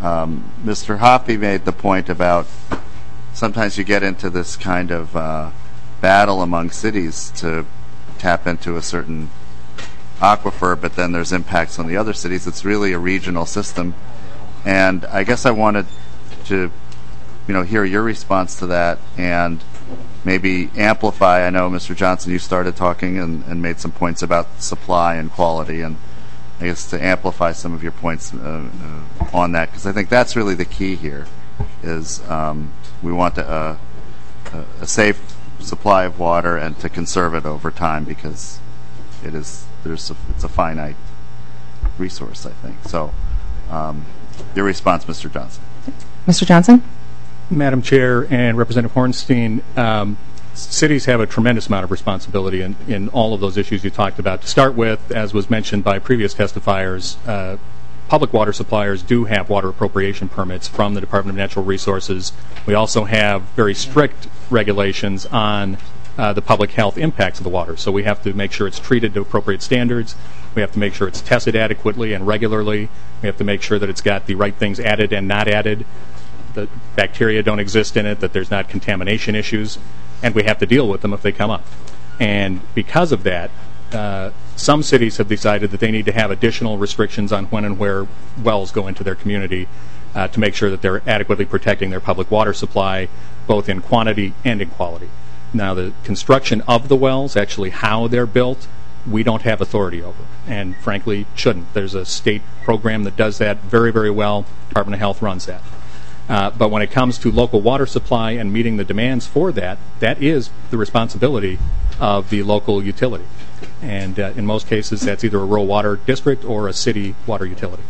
Mr. Hoppe made the point about sometimes you get into this kind of battle among cities to tap into a certain aquifer, but then there's impacts on the other cities. It's really a regional system. And I guess I wanted to, hear your response to that and maybe amplify. I know, Mr. Johnson, you started talking and made some points about supply and quality, and I guess to amplify some of your points on that, because I think that's really the key here, is we want a safe supply of water and to conserve it over time, because it's a finite resource, I think. So your response, Mr. Johnson. Mr. Johnson? Madam Chair and Representative Hornstein, cities have a tremendous amount of responsibility in all of those issues you talked about. To start with, as was mentioned by previous testifiers, public water suppliers do have water appropriation permits from the Department of Natural Resources. We also have very strict regulations on the public health impacts of the water. So we have to make sure it's treated to appropriate standards. We have to make sure it's tested adequately and regularly. We have to make sure that it's got the right things added and not added, that bacteria don't exist in it, that there's not contamination issues, and we have to deal with them if they come up. And because of that, some cities have decided that they need to have additional restrictions on when and where wells go into their community to make sure that they're adequately protecting their public water supply, both in quantity and in quality. Now, the construction of the wells, actually how they're built, we don't have authority over, and frankly shouldn't. There's a state program that does that very, very well. Department of Health runs that. But when it comes to local water supply and meeting the demands for that, that is the responsibility of the local utility. And in most cases, that's either a rural water district or a city water utility.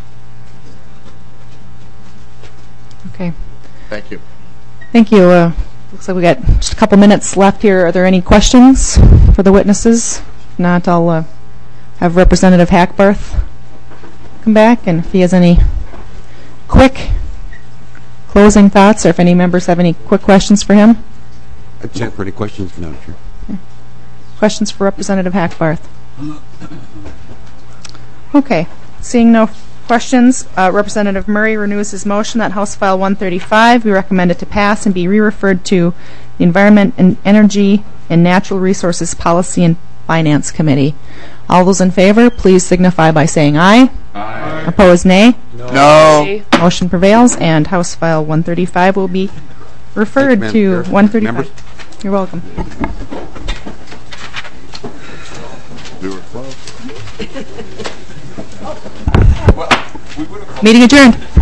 Okay. Thank you. Thank you. Looks like we got just a couple minutes left here. Are there any questions for the witnesses? If not, I'll have Representative Hackbarth come back, and if he has any quick closing thoughts, or if any members have any quick questions for him. I'd check for any questions, Madam Chair. Okay. Questions for Representative Hackbarth? Okay. Seeing no questions, Representative Murray renews his motion that House File 135 be recommended to pass and be re-referred to the Environment and Energy and Natural Resources Policy and Finance Committee. All those in favor, please signify by saying aye. Aye. Opposed, nay. No. Motion prevails, and House File 135 will be referred to 135. Members? You're welcome. We were close. Meeting adjourned.